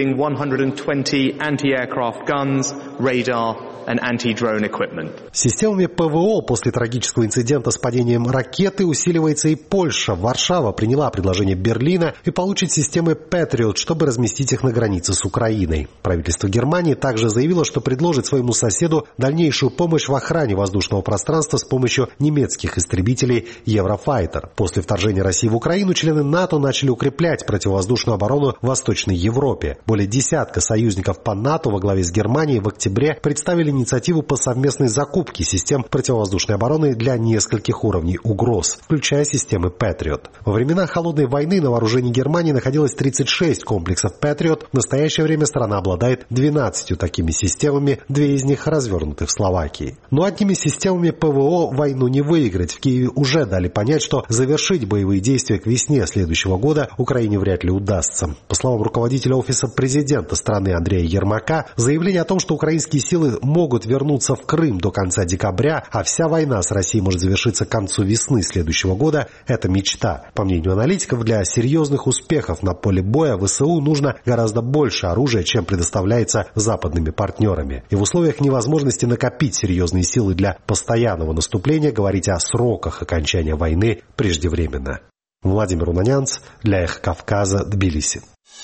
S16: Системами ПВО после трагического инцидента с падением ракеты усиливается и Польша. Варшава приняла предложение Берлина и получит системы Patriot, чтобы разместить их на границе с Украиной. Правительство Германии также заявило, что предложит своему соседу дальнейшую помощь в охране воздушного пространства с помощью немецких истребителей Eurofighter. После вторжения России в Украину члены НАТО начали укреплять противовоздушную оборону в Восточной Европе. Более десятка союзников по НАТО во главе с Германией в октябре представили инициативу по совместной закупке систем противовоздушной обороны для нескольких уровней угроз, включая системы Patriot. Во времена Холодной войны на вооружении Германии находилось тридцать шесть комплексов Patriot. В настоящее время страна обладает двенадцатью такими системами, две из них развернуты в Словакии. Но одними системами ПВО войну не выиграть. В Киеве уже дали понять, что завершить боевые действия к весне следующего года Украине вряд ли удастся. По словам руководителя офиса президента страны Андрея Ермака, заявление о том, что украинские силы могут вернуться в Крым до конца декабря, а вся война с Россией может завершиться к концу весны следующего года, это мечта. По мнению аналитиков, для серьезных успехов на поле боя ВСУ нужно гораздо больше оружия, чем предоставляется западными партнерами. И в условиях невозможности накопить серьезные силы для постоянного наступления говорить о сроках окончания войны преждевременно. Владимир Унанянц для Эхо Кавказа, Тбилиси.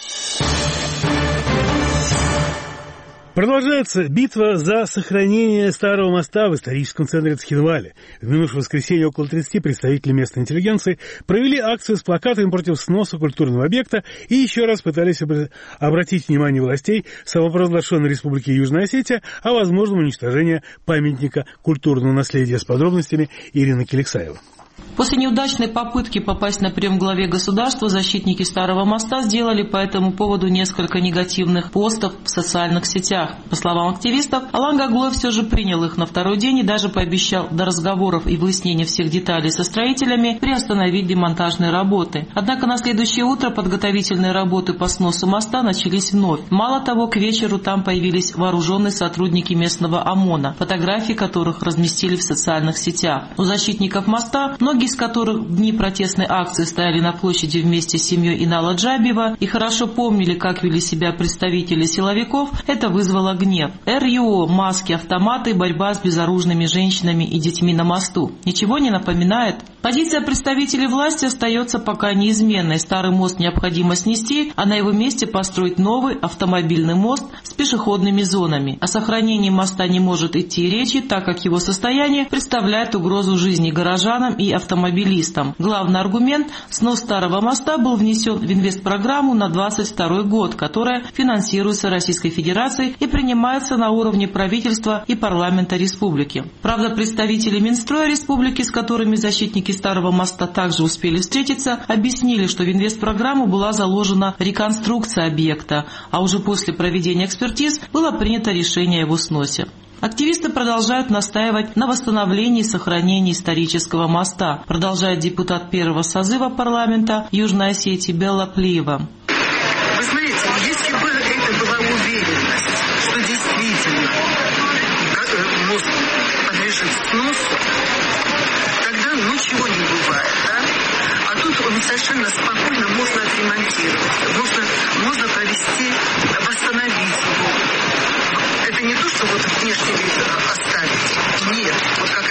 S1: Продолжается битва за сохранение старого моста в историческом центре Цхинвале. В минувшее воскресенье около тридцати представителей местной интеллигенции провели акцию с плакатами против сноса культурного объекта и еще раз пытались обратить внимание властей самопровозглашенной Республики Южная Осетия о возможном уничтожении памятника культурного наследия. С подробностями Ирина Келексаева.
S19: После неудачной попытки попасть на прием главе государства защитники Старого моста сделали по этому поводу несколько негативных постов в социальных сетях. По словам активистов, Алан Гаглой все же принял их на второй день и даже пообещал до разговоров и выяснения всех деталей со строителями приостановить демонтажные работы. Однако на следующее утро подготовительные работы по сносу моста начались вновь. Мало того, к вечеру там появились вооруженные сотрудники местного ОМОНа, фотографии которых разместили в социальных сетях. У защитников моста, многие из которых в дни протестной акции стояли на площади вместе с семьей Инала Джабиева и хорошо помнили, как вели себя представители силовиков, это вызвало гнев. эр-ю-о, маски, автоматы, борьба с безоружными женщинами и детьми на мосту. Ничего не напоминает? Позиция представителей власти остается пока неизменной. Старый мост необходимо снести, а на его месте построить новый автомобильный мост с пешеходными зонами. О сохранении моста не может идти речи, так как его состояние представляет угрозу жизни горожанам и автомобилистам. Главный аргумент – снос старого моста был внесен в инвестпрограмму на двадцать второй год, которая финансируется Российской Федерацией и принимается на уровне правительства и парламента республики. Правда, представители Минстроя республики, с которыми защитники Старого моста также успели встретиться, объяснили, что в инвестпрограмму была заложена реконструкция объекта, а уже после проведения экспертиз было принято решение о его сносе. Активисты продолжают настаивать на восстановлении и сохранении исторического моста, продолжает депутат первого созыва парламента Южной Осетии Белла Плиева.
S20: Вы знаете, если бы это была уверенность, что действительно мост подлежит сносу, тогда ничего не бывает, да? А тут он совершенно спокойно можно отремонтировать, можно, можно провести, восстановить его. Это не то, что вот внешний вид оставить. Нет. Вот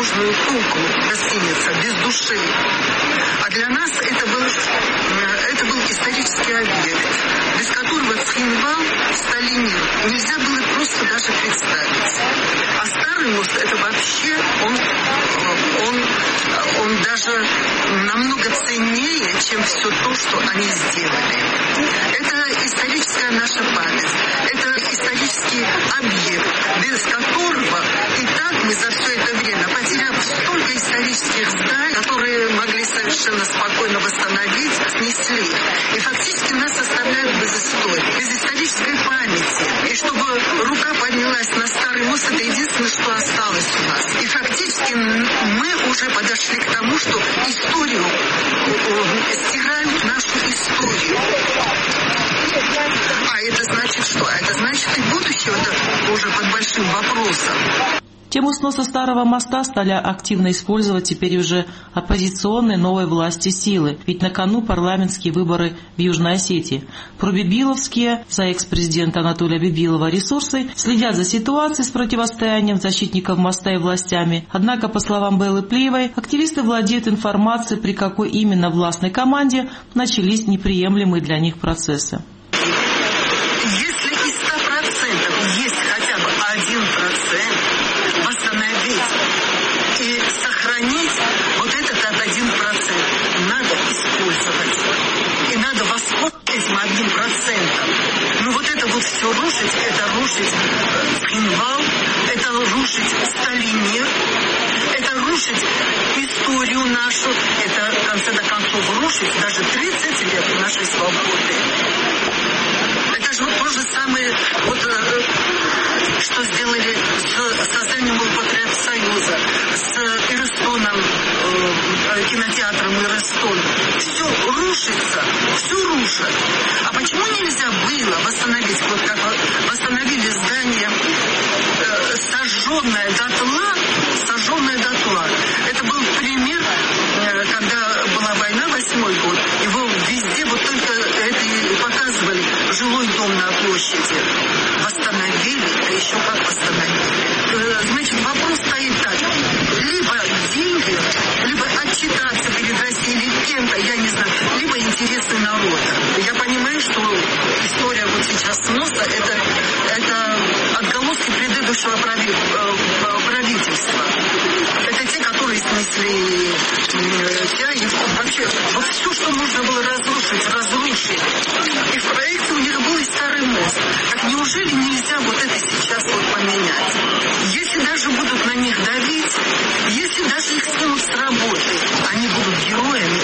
S20: нужную куклу, гостиница, без души. А для нас это был, это был исторический объект, без которого Цхинвал, Сталинир нельзя было просто даже представить. А Старый мост это вообще, он, он, он даже намного ценнее, чем все то, что они сделали. Это историческая наша память, это исторический объект, без которого и так мы за все это время, потеряв столько исторических зданий, которые могли совершенно спокойно восстановить, снесли. И фактически нас оставляют без истории, без исторической памяти. И чтобы рука поднялась на Старый мост, это единственное, что осталось у нас. И фактически мы уже подошли к тому, что историю стирают нашу историю. А это значит что? А это значит и будущее это уже под большим вопросом.
S19: Тему сноса Старого моста стали активно использовать теперь уже оппозиционные новой власти силы, ведь на кону парламентские выборы в Южной Осетии. Пробибиловские, за экс-президента Анатолия Бибилова, ресурсы следят за ситуацией с противостоянием защитников моста и властями. Однако, по словам Беллы Плиевой, активисты владеют информацией, при какой именно властной команде начались неприемлемые для них процессы.
S20: Если из ста процентов есть хотя бы один процент, восстановить и сохранить вот этот один процент надо использовать. И надо воспользоваться этим одним процентом. Ну вот это вот все рушить, это рушить Цхинвал, это рушить Сталинир, это рушить историю нашу, это в конце концов рушить даже тридцать лет нашей свободы. Это же вот то же самое, вот, что сделали с созданием Союза, с Ирыстоном, э, кинотеатром Ирыстон. Все рушится, все рушит. А почему нельзя было восстановить, вот как восстановили здание, э, сожженное дотла, сожженное дотла. Это был пример, э, когда была война, восьмой год, его везде вот только это и показывали, жилой дом на площади. Восстановили, а еще как восстановили. Значит, вопрос стоит так. Либо деньги, либо отчитаться перед Россией или кем-то, я не знаю, либо интересы народа. Я понимаю, что история вот сейчас сноса, это, это отголоски предыдущего правительства. Это те, которые снесли Тяев. Вообще, вот все, что можно было разрушить, разрушили. И в проекте у них был и Старый мост. Так неужели нельзя вот это сейчас вот поменять? Если даже будут на них давить, если даже их снимут с работы, они будут героями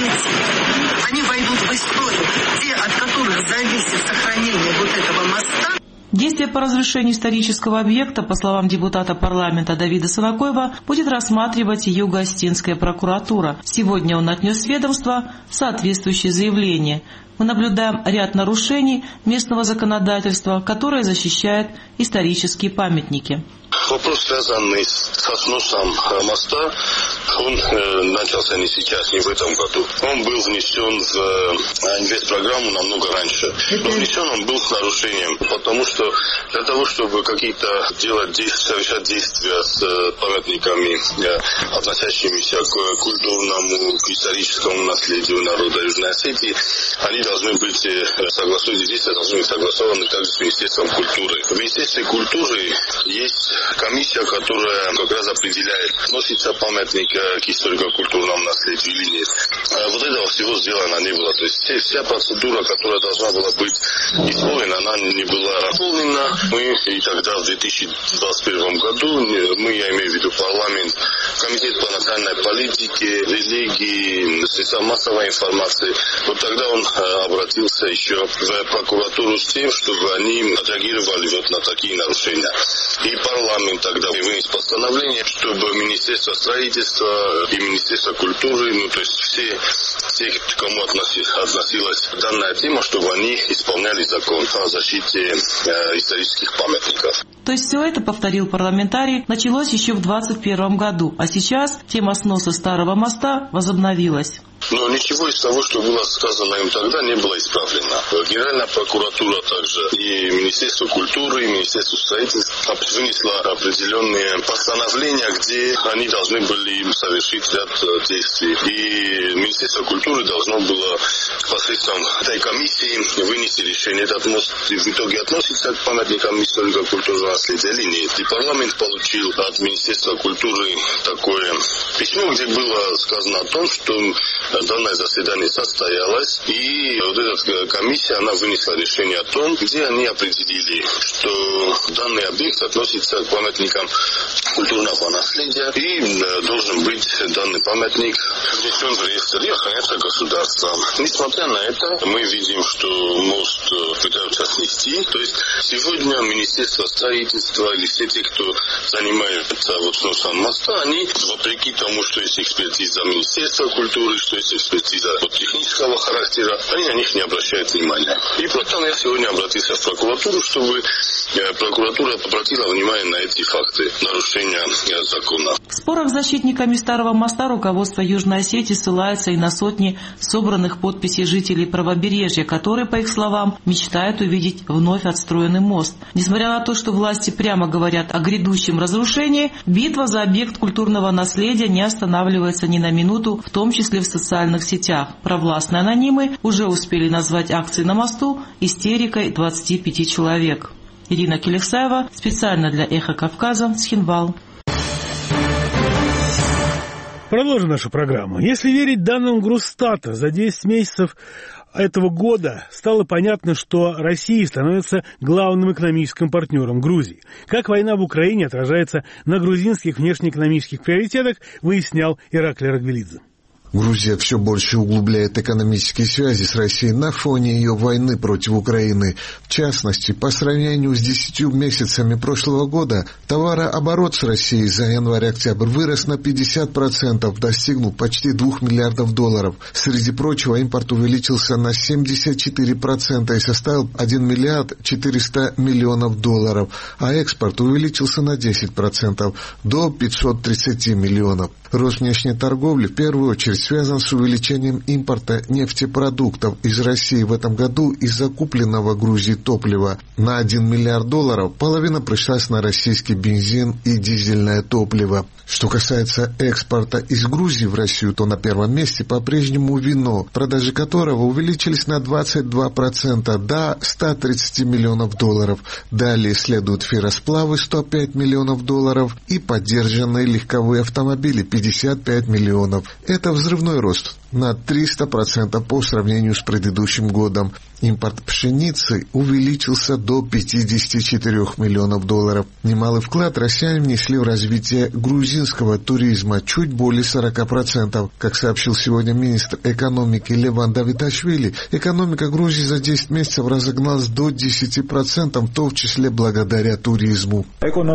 S20: Осетии. Они войдут в историю. Те, от которых зависит сохранение вот этого моста.
S19: Действие по разрушению исторического объекта, по словам депутата парламента Давида Сынакоева, будет рассматривать Юго-Осетинская прокуратура. Сегодня он отнес ведомство соответствующее заявление. Мы наблюдаем ряд нарушений местного законодательства, которое защищает исторические памятники.
S14: Вопрос, связанный со сносом моста, он э, начался не сейчас, не в этом году. Он был внесен в э, инвестпрограмму намного раньше. Но внесен он был с нарушением, потому что для того, чтобы какие-то делать действия, совершать действия с э, памятниками, э, относящимися к культурному, к историческому наследию народа Южной Осетии, они должны быть э, согласованы, действия должны быть согласованы также с Министерством культуры. В Министерстве культуры есть комиссия, которая как раз определяет, относится памятник к историко-культурному наследию или нет. Вот этого всего сделано не было. То есть вся процедура, которая должна была быть исполнена, она не была выполнена. Мы и тогда в две тысячи двадцать первом году, мы, я имею в виду парламент, комитет по национальной политике, религии, средства массовой информации, вот тогда он обратился еще в прокуратуру с тем, чтобы они отреагировали вот на такие нарушения. И парламент тогда вынес постановление, чтобы Министерство строительства и Министерство культуры, ну то есть все, все к кому относилась данная тема, чтобы они исполняли закон о защите э, исторических памятников.
S19: То есть все это, повторил парламентарий, началось еще в двадцать первом году, а сейчас тема сноса Старого моста возобновилась.
S14: Но ничего из того, что было сказано им тогда, не было исправлено. Генеральная прокуратура также и Министерство культуры, и Министерство строительства вынесло определенные постановления, где они должны были совершить ряд действий. И Министерство культуры должно было посредством этой комиссии вынести решение. Этот мост в итоге относится к памятникам историко-культурного наследия или нет. И парламент получил от Министерства культуры такое письмо, где было сказано о том, что данное заседание состоялось, и вот эта комиссия, она вынесла решение о том, где они определили, что данный объект относится к памятникам культурного наследия, и должен быть данный памятник внесен в реестр и охраняться государством. Несмотря на это, мы видим, что мост пытаются снести. То есть сегодня Министерство строительства или все те, кто занимается вот сносом моста, они, вопреки тому, что есть экспертиза Министерства культуры, что есть экспертиза вот технического характера, они на них не обращают внимания. И поэтому я сегодня обратился в прокуратуру, чтобы прокуратура обратила внимание на эти факты нарушения закона.
S19: В спорах с защитниками Старого моста руководство Южной Осетии ссылается и на сотни собранных подписей жителей правобережья, которые, по их словам, мечтают увидеть вновь отстроенный мост. Несмотря на то, что власти прямо говорят о грядущем разрушении, битва за объект культурного наследия не останавливается ни на минуту, в том числе в социальных сетях. Провластные анонимы уже успели назвать акции на мосту истерикой двадцати пяти человек. Ирина Келексаева, специально для «Эхо Кавказа», Схинвал.
S1: Продолжим нашу программу. Если верить данным Грустата, за десять месяцев этого года стало понятно, что Россия становится главным экономическим партнером Грузии. Как война в Украине отражается на грузинских внешнеэкономических приоритетах, выяснял Ираклий Рагвелидзе.
S21: Грузия все больше углубляет экономические связи с Россией на фоне ее войны против Украины. В частности, по сравнению с десятью месяцами прошлого года, товарооборот с Россией за январь-октябрь вырос на пятьдесят процентов, достигнул почти двух миллиардов долларов. Среди прочего, импорт увеличился на семьдесят четыре процента и составил один миллиард четыреста миллионов долларов, а экспорт увеличился на десять процентов, до пятьсот тридцать миллионов. Рост внешней торговли в первую очередь связан с увеличением импорта нефтепродуктов из России в этом году из закупленного Грузией топлива. На один миллиард долларов половина пришлась на российский бензин и дизельное топливо. Что касается экспорта из Грузии в Россию, то на первом месте по-прежнему вино, продажи которого увеличились на двадцать два процента до ста тридцати миллионов долларов. Далее следуют ферросплавы сто пять миллионов долларов и поддержанные легковые автомобили пятьдесят пять миллионов. Это взрывной рост на триста процентов по сравнению с предыдущим годом. Импорт пшеницы увеличился до пятидесяти четырёх миллионов долларов. Немалый вклад россияне внесли в развитие грузинского туризма, чуть более сорока процентов. Как сообщил сегодня министр экономики Леван Давиташвили, экономика Грузии за десять месяцев разогналась до десяти процентов, в том числе благодаря туризму.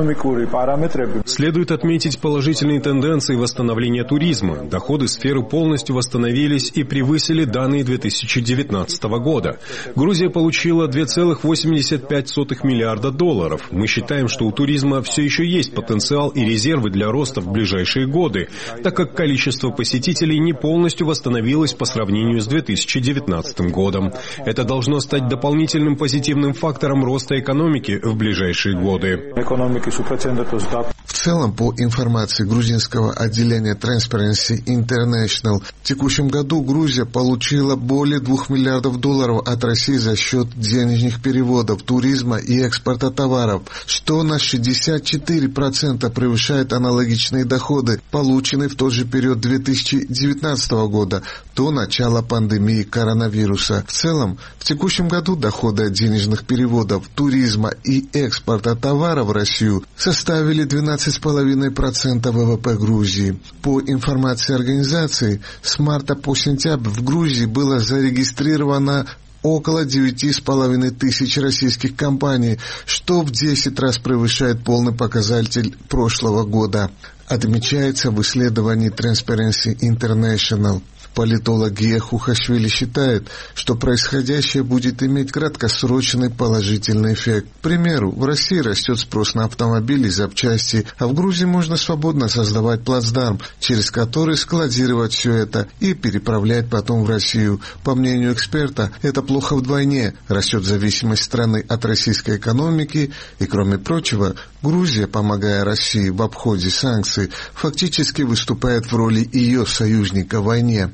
S6: Следует отметить положительные тенденции восстановления туризма. Доходы сферы полностью восстановились и превысили данные две тысячи девятнадцатого года. Грузия получила два целых восемьдесят пять сотых миллиарда долларов. Мы считаем, что у туризма все еще есть потенциал и резервы для роста в ближайшие годы, так как количество посетителей не полностью восстановилось по сравнению с две тысячи девятнадцатым годом. Это должно стать дополнительным позитивным фактором роста экономики в ближайшие годы.
S21: В целом, по информации грузинского отделения Transparency International, в текущем году Грузия получила более двух миллиардов долларов от России за счет денежных переводов, туризма и экспорта товаров, что на шестьдесят четыре процента превышает аналогичные доходы, полученные в тот же период две тысячи девятнадцатого года, до начала пандемии коронавируса. В целом, в текущем году доходы от денежных переводов, туризма и экспорта товаров в Россию составили двенадцать целых пять десятых процента ВВП Грузии. По информации организации, с марта по сентябрь в Грузии было зарегистрировано около девяти с половиной тысяч российских компаний, что в десять раз превышает полный показатель прошлого года, отмечается в исследовании Transparency International. Политолог Гия Хухашвили считает, что происходящее будет иметь краткосрочный положительный эффект. К примеру, в России растет спрос на автомобили и запчасти, а в Грузии можно свободно создавать плацдарм, через который складировать все это и переправлять потом в Россию. По мнению эксперта, это плохо вдвойне. Растет зависимость страны от российской экономики, и, кроме прочего, Грузия, помогая России в обходе санкций, фактически выступает в роли ее союзника в войне.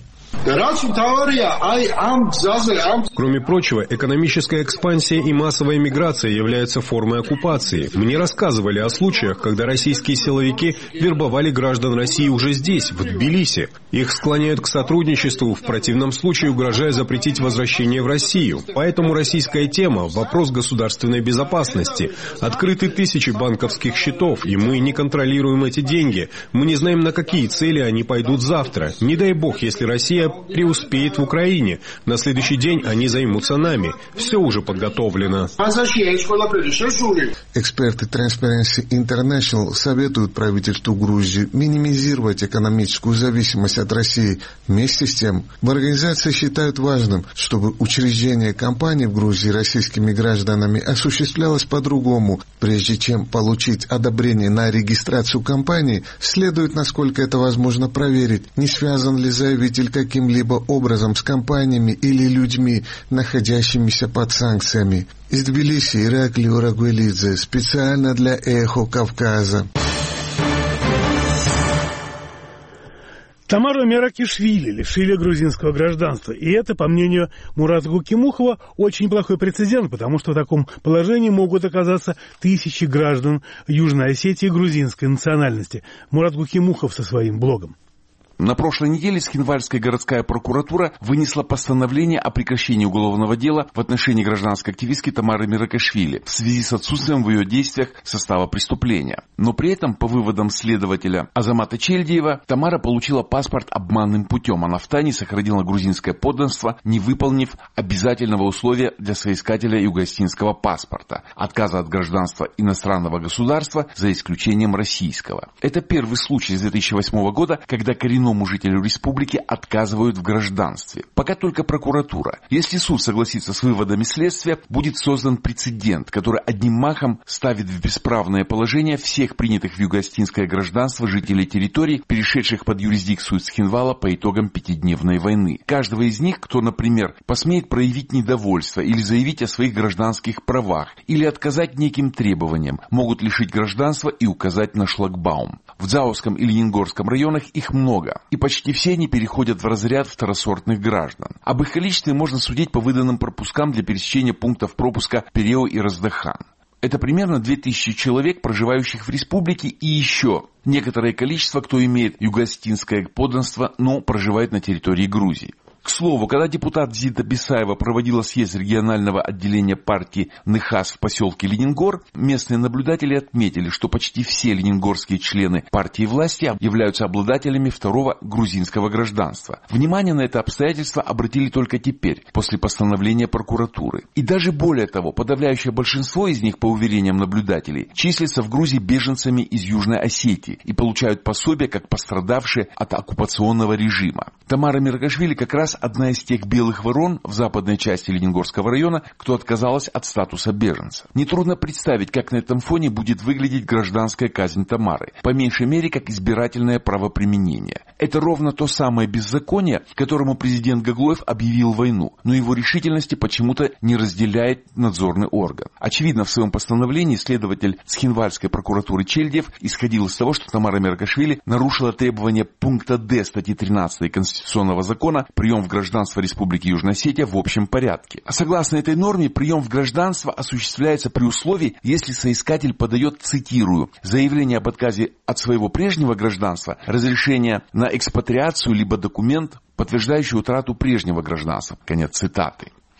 S6: Кроме прочего, экономическая экспансия и массовая миграция являются формой оккупации. Мне рассказывали о случаях, когда российские силовики вербовали граждан России уже здесь, в Тбилиси. Их склоняют к сотрудничеству, в противном случае угрожая запретить возвращение в Россию. Поэтому российская тема – вопрос государственной безопасности. Открыты тысячи банковских счетов, и мы не контролируем эти деньги. Мы не знаем, на какие цели они пойдут завтра. Не дай бог, если Россия преуспеет в Украине. На следующий день они займутся нами. Все уже подготовлено.
S21: Эксперты Transparency International советуют правительству Грузии минимизировать экономическую зависимость от России. Вместе с тем, в организации считают важным, чтобы учреждение компаний в Грузии российскими гражданами осуществлялось по-другому. Прежде чем получить одобрение на регистрацию компании, следует, насколько это возможно, проверить, не связан ли заявитель каким-либо образом с компаниями или людьми, находящимися под санкциями. Из Тбилиси Ираклий Урагвелидзе, специально для «Эхо Кавказа».
S1: Тамару Меракишвили лишили грузинского гражданства. И это, по мнению Мурата Гукимухова, очень плохой прецедент, потому что в таком положении могут оказаться тысячи граждан Южной Осетии грузинской национальности. Мурат Гукимухов со своим блогом.
S7: На прошлой неделе Схинвальская городская прокуратура вынесла постановление о прекращении уголовного дела в отношении гражданской активистки Тамары Меракишвили в связи с отсутствием в ее действиях состава преступления. Но при этом, по выводам следователя Азамата Челдиева, Тамара получила паспорт обманным путем. Она втайне сохранила грузинское подданство, не выполнив обязательного условия для соискателя югославского паспорта – отказа от гражданства иностранного государства за исключением российского. Это первый случай с две тысячи восьмого года, когда коренному жителю республики отказывают в гражданстве. Пока только прокуратура. Если суд согласится с выводами следствия, будет создан прецедент, который одним махом ставит в бесправное положение всех принятых в юго-осетинское гражданство жителей территорий, перешедших под юрисдикцию Цхинвала по итогам пятидневной войны. Каждого из них, кто, например, посмеет проявить недовольство или заявить о своих гражданских правах, или отказать неким требованиям, могут лишить гражданства и указать на шлагбаум. В Дзаусском и Ленингорском районах их много. И почти все они переходят в разряд второсортных граждан. Об их количестве можно судить по выданным пропускам для пересечения пунктов пропуска Перео и Раздахан. Это примерно две тысячи человек, проживающих в республике, и еще некоторое количество, кто имеет юго-осетинское подданство, но проживает на территории Грузии. К слову, когда депутат Зита Бисаева проводила съезд регионального отделения партии НХАС в поселке Ленингор, местные наблюдатели отметили, что почти все ленингорские члены партии власти являются обладателями второго грузинского гражданства. Внимание на это обстоятельство обратили только теперь, после постановления прокуратуры. И даже более того, подавляющее большинство из них, по уверениям наблюдателей, числятся в Грузии беженцами из Южной Осетии и получают пособие как пострадавшие от оккупационного режима. Тамара Меракишвили как раз одна из тех белых ворон в западной части Ленингорского района, кто отказалась от статуса беженца. Нетрудно представить, как на этом фоне будет выглядеть гражданская казнь Тамары, по меньшей мере, как избирательное правоприменение. Это ровно то самое беззаконие, которому президент Гаглоев объявил войну, но его решительности почему-то не разделяет надзорный орган. Очевидно, в своем постановлении следователь Схинвальской прокуратуры Челдиев исходил из того, что Тамара Меракишвили нарушила требования пункта Д статьи тринадцатой Конституционного закона «Прием в гражданство Республики Южная Осетия в общем порядке». А согласно этой норме, прием в гражданство осуществляется при условии, если соискатель подает, цитирую, заявление об отказе от своего прежнего гражданства, разрешение на экспатриацию, либо документ, подтверждающий утрату прежнего гражданства. Конец цитаты.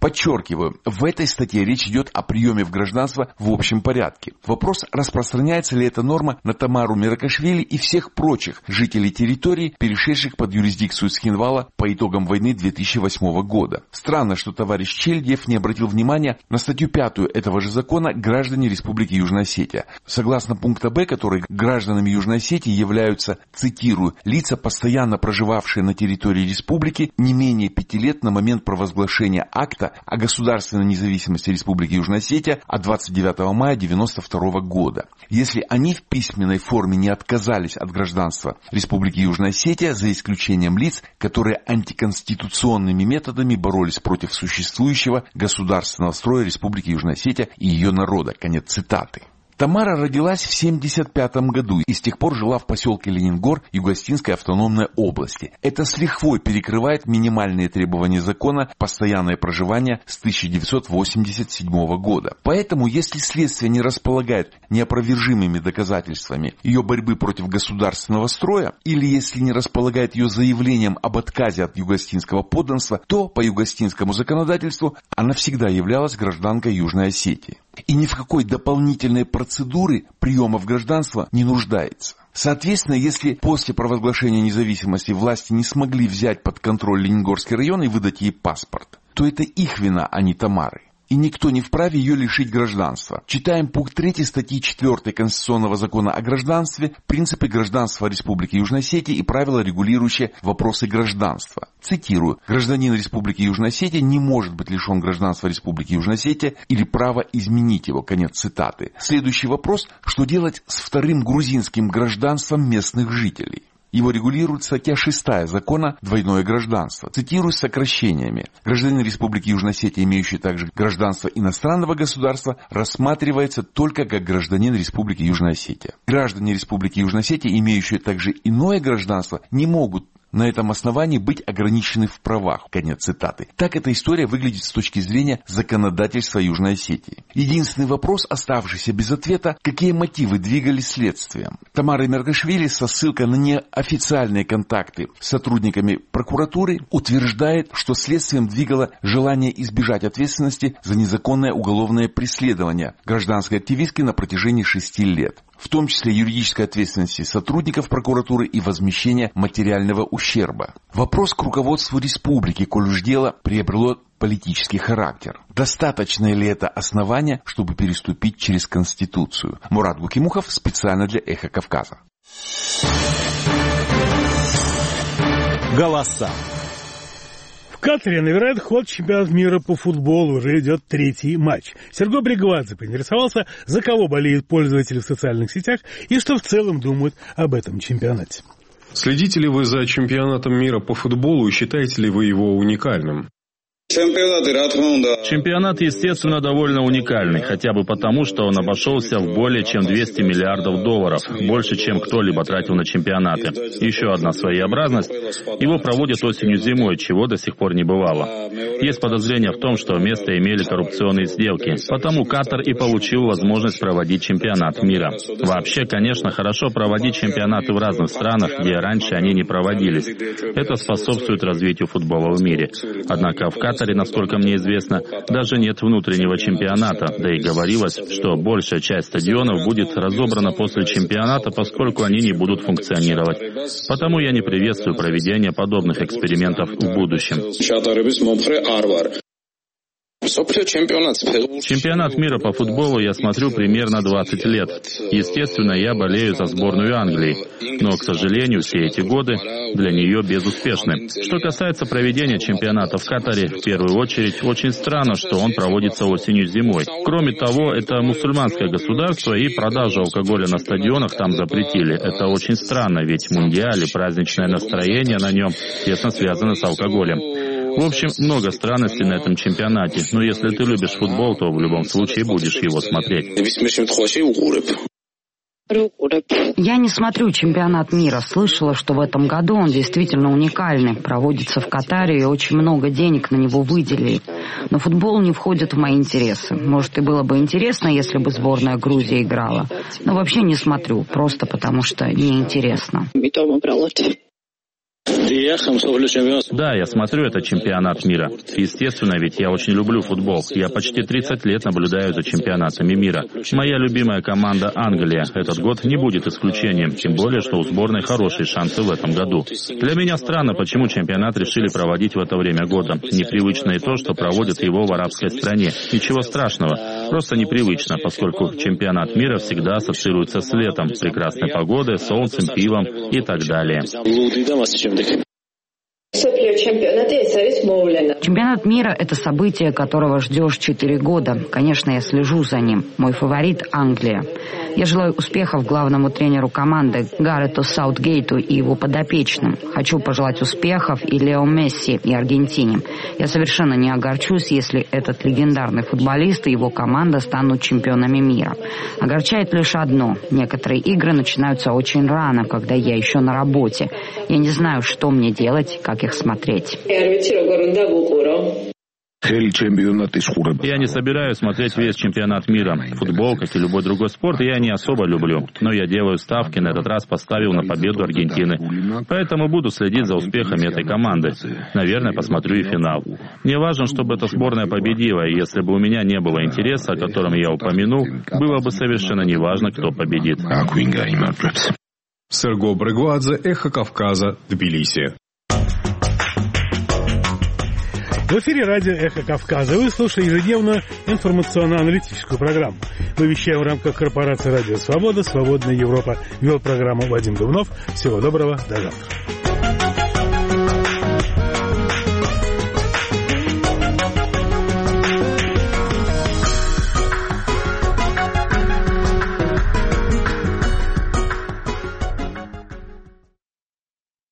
S7: Подчеркиваю, в этой статье речь идет о приеме в гражданство в общем порядке. Вопрос, распространяется ли эта норма на Тамару Миракашвили и всех прочих жителей территорий, перешедших под юрисдикцию Цхинвала по итогам войны две тысячи восьмого года. Странно, что товарищ Чельдиев не обратил внимания на статью пятую этого же закона «Граждане Республики Южная Осетия». Согласно пункта Б, который гражданами Южной Осетии являются, цитирую, лица, постоянно проживавшие на территории республики не менее пяти лет на момент провозглашения акта о государственной независимости Республики Южная Осетия от двадцать девятого мая девяносто второго года. Если они в письменной форме не отказались от гражданства Республики Южная Осетия, за исключением лиц, которые антиконституционными методами боролись против существующего государственного строя Республики Южная Осетия и ее народа. Конец цитаты. Тамара родилась в семьдесят пятом году и с тех пор жила в поселке Ленингор Юго-Осетинской автономной области. Это с лихвой перекрывает минимальные требования закона «Постоянное проживание» с тысяча девятьсот восемьдесят седьмого года. Поэтому, если следствие не располагает неопровержимыми доказательствами ее борьбы против государственного строя, или если не располагает ее заявлением об отказе от юго-осетинского подданства, то по юго-осетинскому законодательству она всегда являлась гражданкой Южной Осетии. И ни в какой дополнительной процедуры приема в гражданство не нуждается. Соответственно, если после провозглашения независимости власти не смогли взять под контроль Ленингорский район и выдать ей паспорт, то это их вина, а не Тамары. И никто не вправе ее лишить гражданства. Читаем пункт третий статьи четвёртой Конституционного закона о гражданстве, принципы гражданства Республики Южной Осетии и правила, регулирующие вопросы гражданства. Цитирую. Гражданин Республики Южная Осетия не может быть лишен гражданства Республики Южная Осетия или права изменить его. Конец цитаты. Следующий вопрос. Что делать с вторым грузинским гражданством местных жителей? Его регулирует статья шестая закона «Двойное гражданство». Цитирую с сокращениями. Гражданин Республики Южная Осетия, имеющий также гражданство иностранного государства, рассматривается только как гражданин Республики Южная Осетия. Граждане Республики Южная Осетия, имеющие также иное гражданство, не могут на этом основании быть ограничены в правах. Конец цитаты. Так эта история выглядит с точки зрения законодательства Южной Осетии. Единственный вопрос, оставшийся без ответа, какие мотивы двигали следствием. Тамара Миракашвили со ссылкой на неофициальные контакты с сотрудниками прокуратуры утверждает, что следствием двигало желание избежать ответственности за незаконное уголовное преследование гражданской активистки на протяжении шести лет. В том числе юридической ответственности сотрудников прокуратуры и возмещения материального ущерба. Вопрос к руководству республики, коль уж дело приобрело политический характер. Достаточно ли это основание, чтобы переступить через Конституцию? Мурат Гукимухов специально для «Эхо Кавказа».
S1: Голоса. В Катаре набирает ход чемпионат мира по футболу. Уже идет третий матч. Сергей Бригвадзе поинтересовался, за кого болеют пользователи в социальных сетях и что в целом думают об этом чемпионате.
S6: Следите ли вы за чемпионатом мира по футболу и считаете ли вы его уникальным?
S8: Чемпионат, естественно, довольно уникальный, хотя бы потому, что он обошелся в более чем двести миллиардов долларов, больше, чем кто-либо тратил на чемпионаты. Еще одна своеобразность. Его проводят осенью-зимой, чего до сих пор не бывало. Есть подозрение в том, что место имели коррупционные сделки, потому Катар и получил возможность проводить чемпионат мира. Вообще, конечно, хорошо проводить чемпионаты в разных странах, где раньше они не проводились. Это способствует развитию футбола в мире. Однако в Катаре, насколько мне известно, даже нет внутреннего чемпионата, да и говорилось, что большая часть стадионов будет разобрана после чемпионата, поскольку они не будут функционировать. Потому я не приветствую проведение подобных экспериментов в будущем. Чемпионат мира по футболу я смотрю примерно двадцать лет. Естественно, я болею за сборную Англии, но, к сожалению, все эти годы для нее безуспешны. Что касается проведения чемпионата в Катаре, в первую очередь, очень странно, что он проводится осенью-зимой. Кроме того, это мусульманское государство, и продажу алкоголя на стадионах там запретили. Это очень странно, ведь мундиаль и праздничное настроение на нем тесно связаны с алкоголем. В общем, много странностей на этом чемпионате, но если ты любишь футбол, то в любом случае будешь его смотреть.
S22: Я не смотрю чемпионат мира. Слышала, что в этом году он действительно уникальный. Проводится в Катаре, и очень много денег на него выделили. Но футбол не входит в мои интересы. Может, и было бы интересно, если бы сборная Грузии играла. Но вообще не смотрю, просто потому что неинтересно.
S8: Да, я смотрю этот чемпионат мира. Естественно, ведь я очень люблю футбол. Я почти тридцать лет наблюдаю за чемпионатами мира. Моя любимая команда Англия. Этот год не будет исключением, тем более, что у сборной хорошие шансы в этом году. Для меня странно, почему чемпионат решили проводить в это время года. Непривычно и то, что проводят его в арабской стране. Ничего страшного, просто непривычно, поскольку чемпионат мира всегда ассоциируется с летом, прекрасной погодой, солнцем, пивом и так далее.
S22: Чемпионат мира – это событие, которого ждешь четыре года. Конечно, я слежу за ним. Мой фаворит – Англия. Я желаю успехов главному тренеру команды Гарету Саутгейту и его подопечным. Хочу пожелать успехов и Лео Месси, и Аргентине. Я совершенно не огорчусь, если этот легендарный футболист и его команда станут чемпионами мира. Огорчает лишь одно. Некоторые игры начинаются очень рано, когда я еще на работе. Я не знаю, что мне делать, как их смотреть.
S8: Я не собираюсь смотреть весь чемпионат мира. Футбол, как и любой другой спорт, я не особо люблю. Но я делаю ставки, на этот раз поставил на победу Аргентины. Поэтому буду следить за успехами этой команды. Наверное, посмотрю и финал. Мне важно, чтобы эта сборная победила, и если бы у меня не было интереса, о котором я упомянул, было бы совершенно неважно, кто победит.
S6: Серго Брегвадзе, Эхо Кавказа, Тбилиси.
S1: В эфире радио «Эхо Кавказа». Вы слушаете ежедневную информационно-аналитическую программу. Мы вещаем в рамках корпорации «Радио Свобода», «Свободная Европа». Вел программу Вадим Дубнов. Всего доброго, до завтра.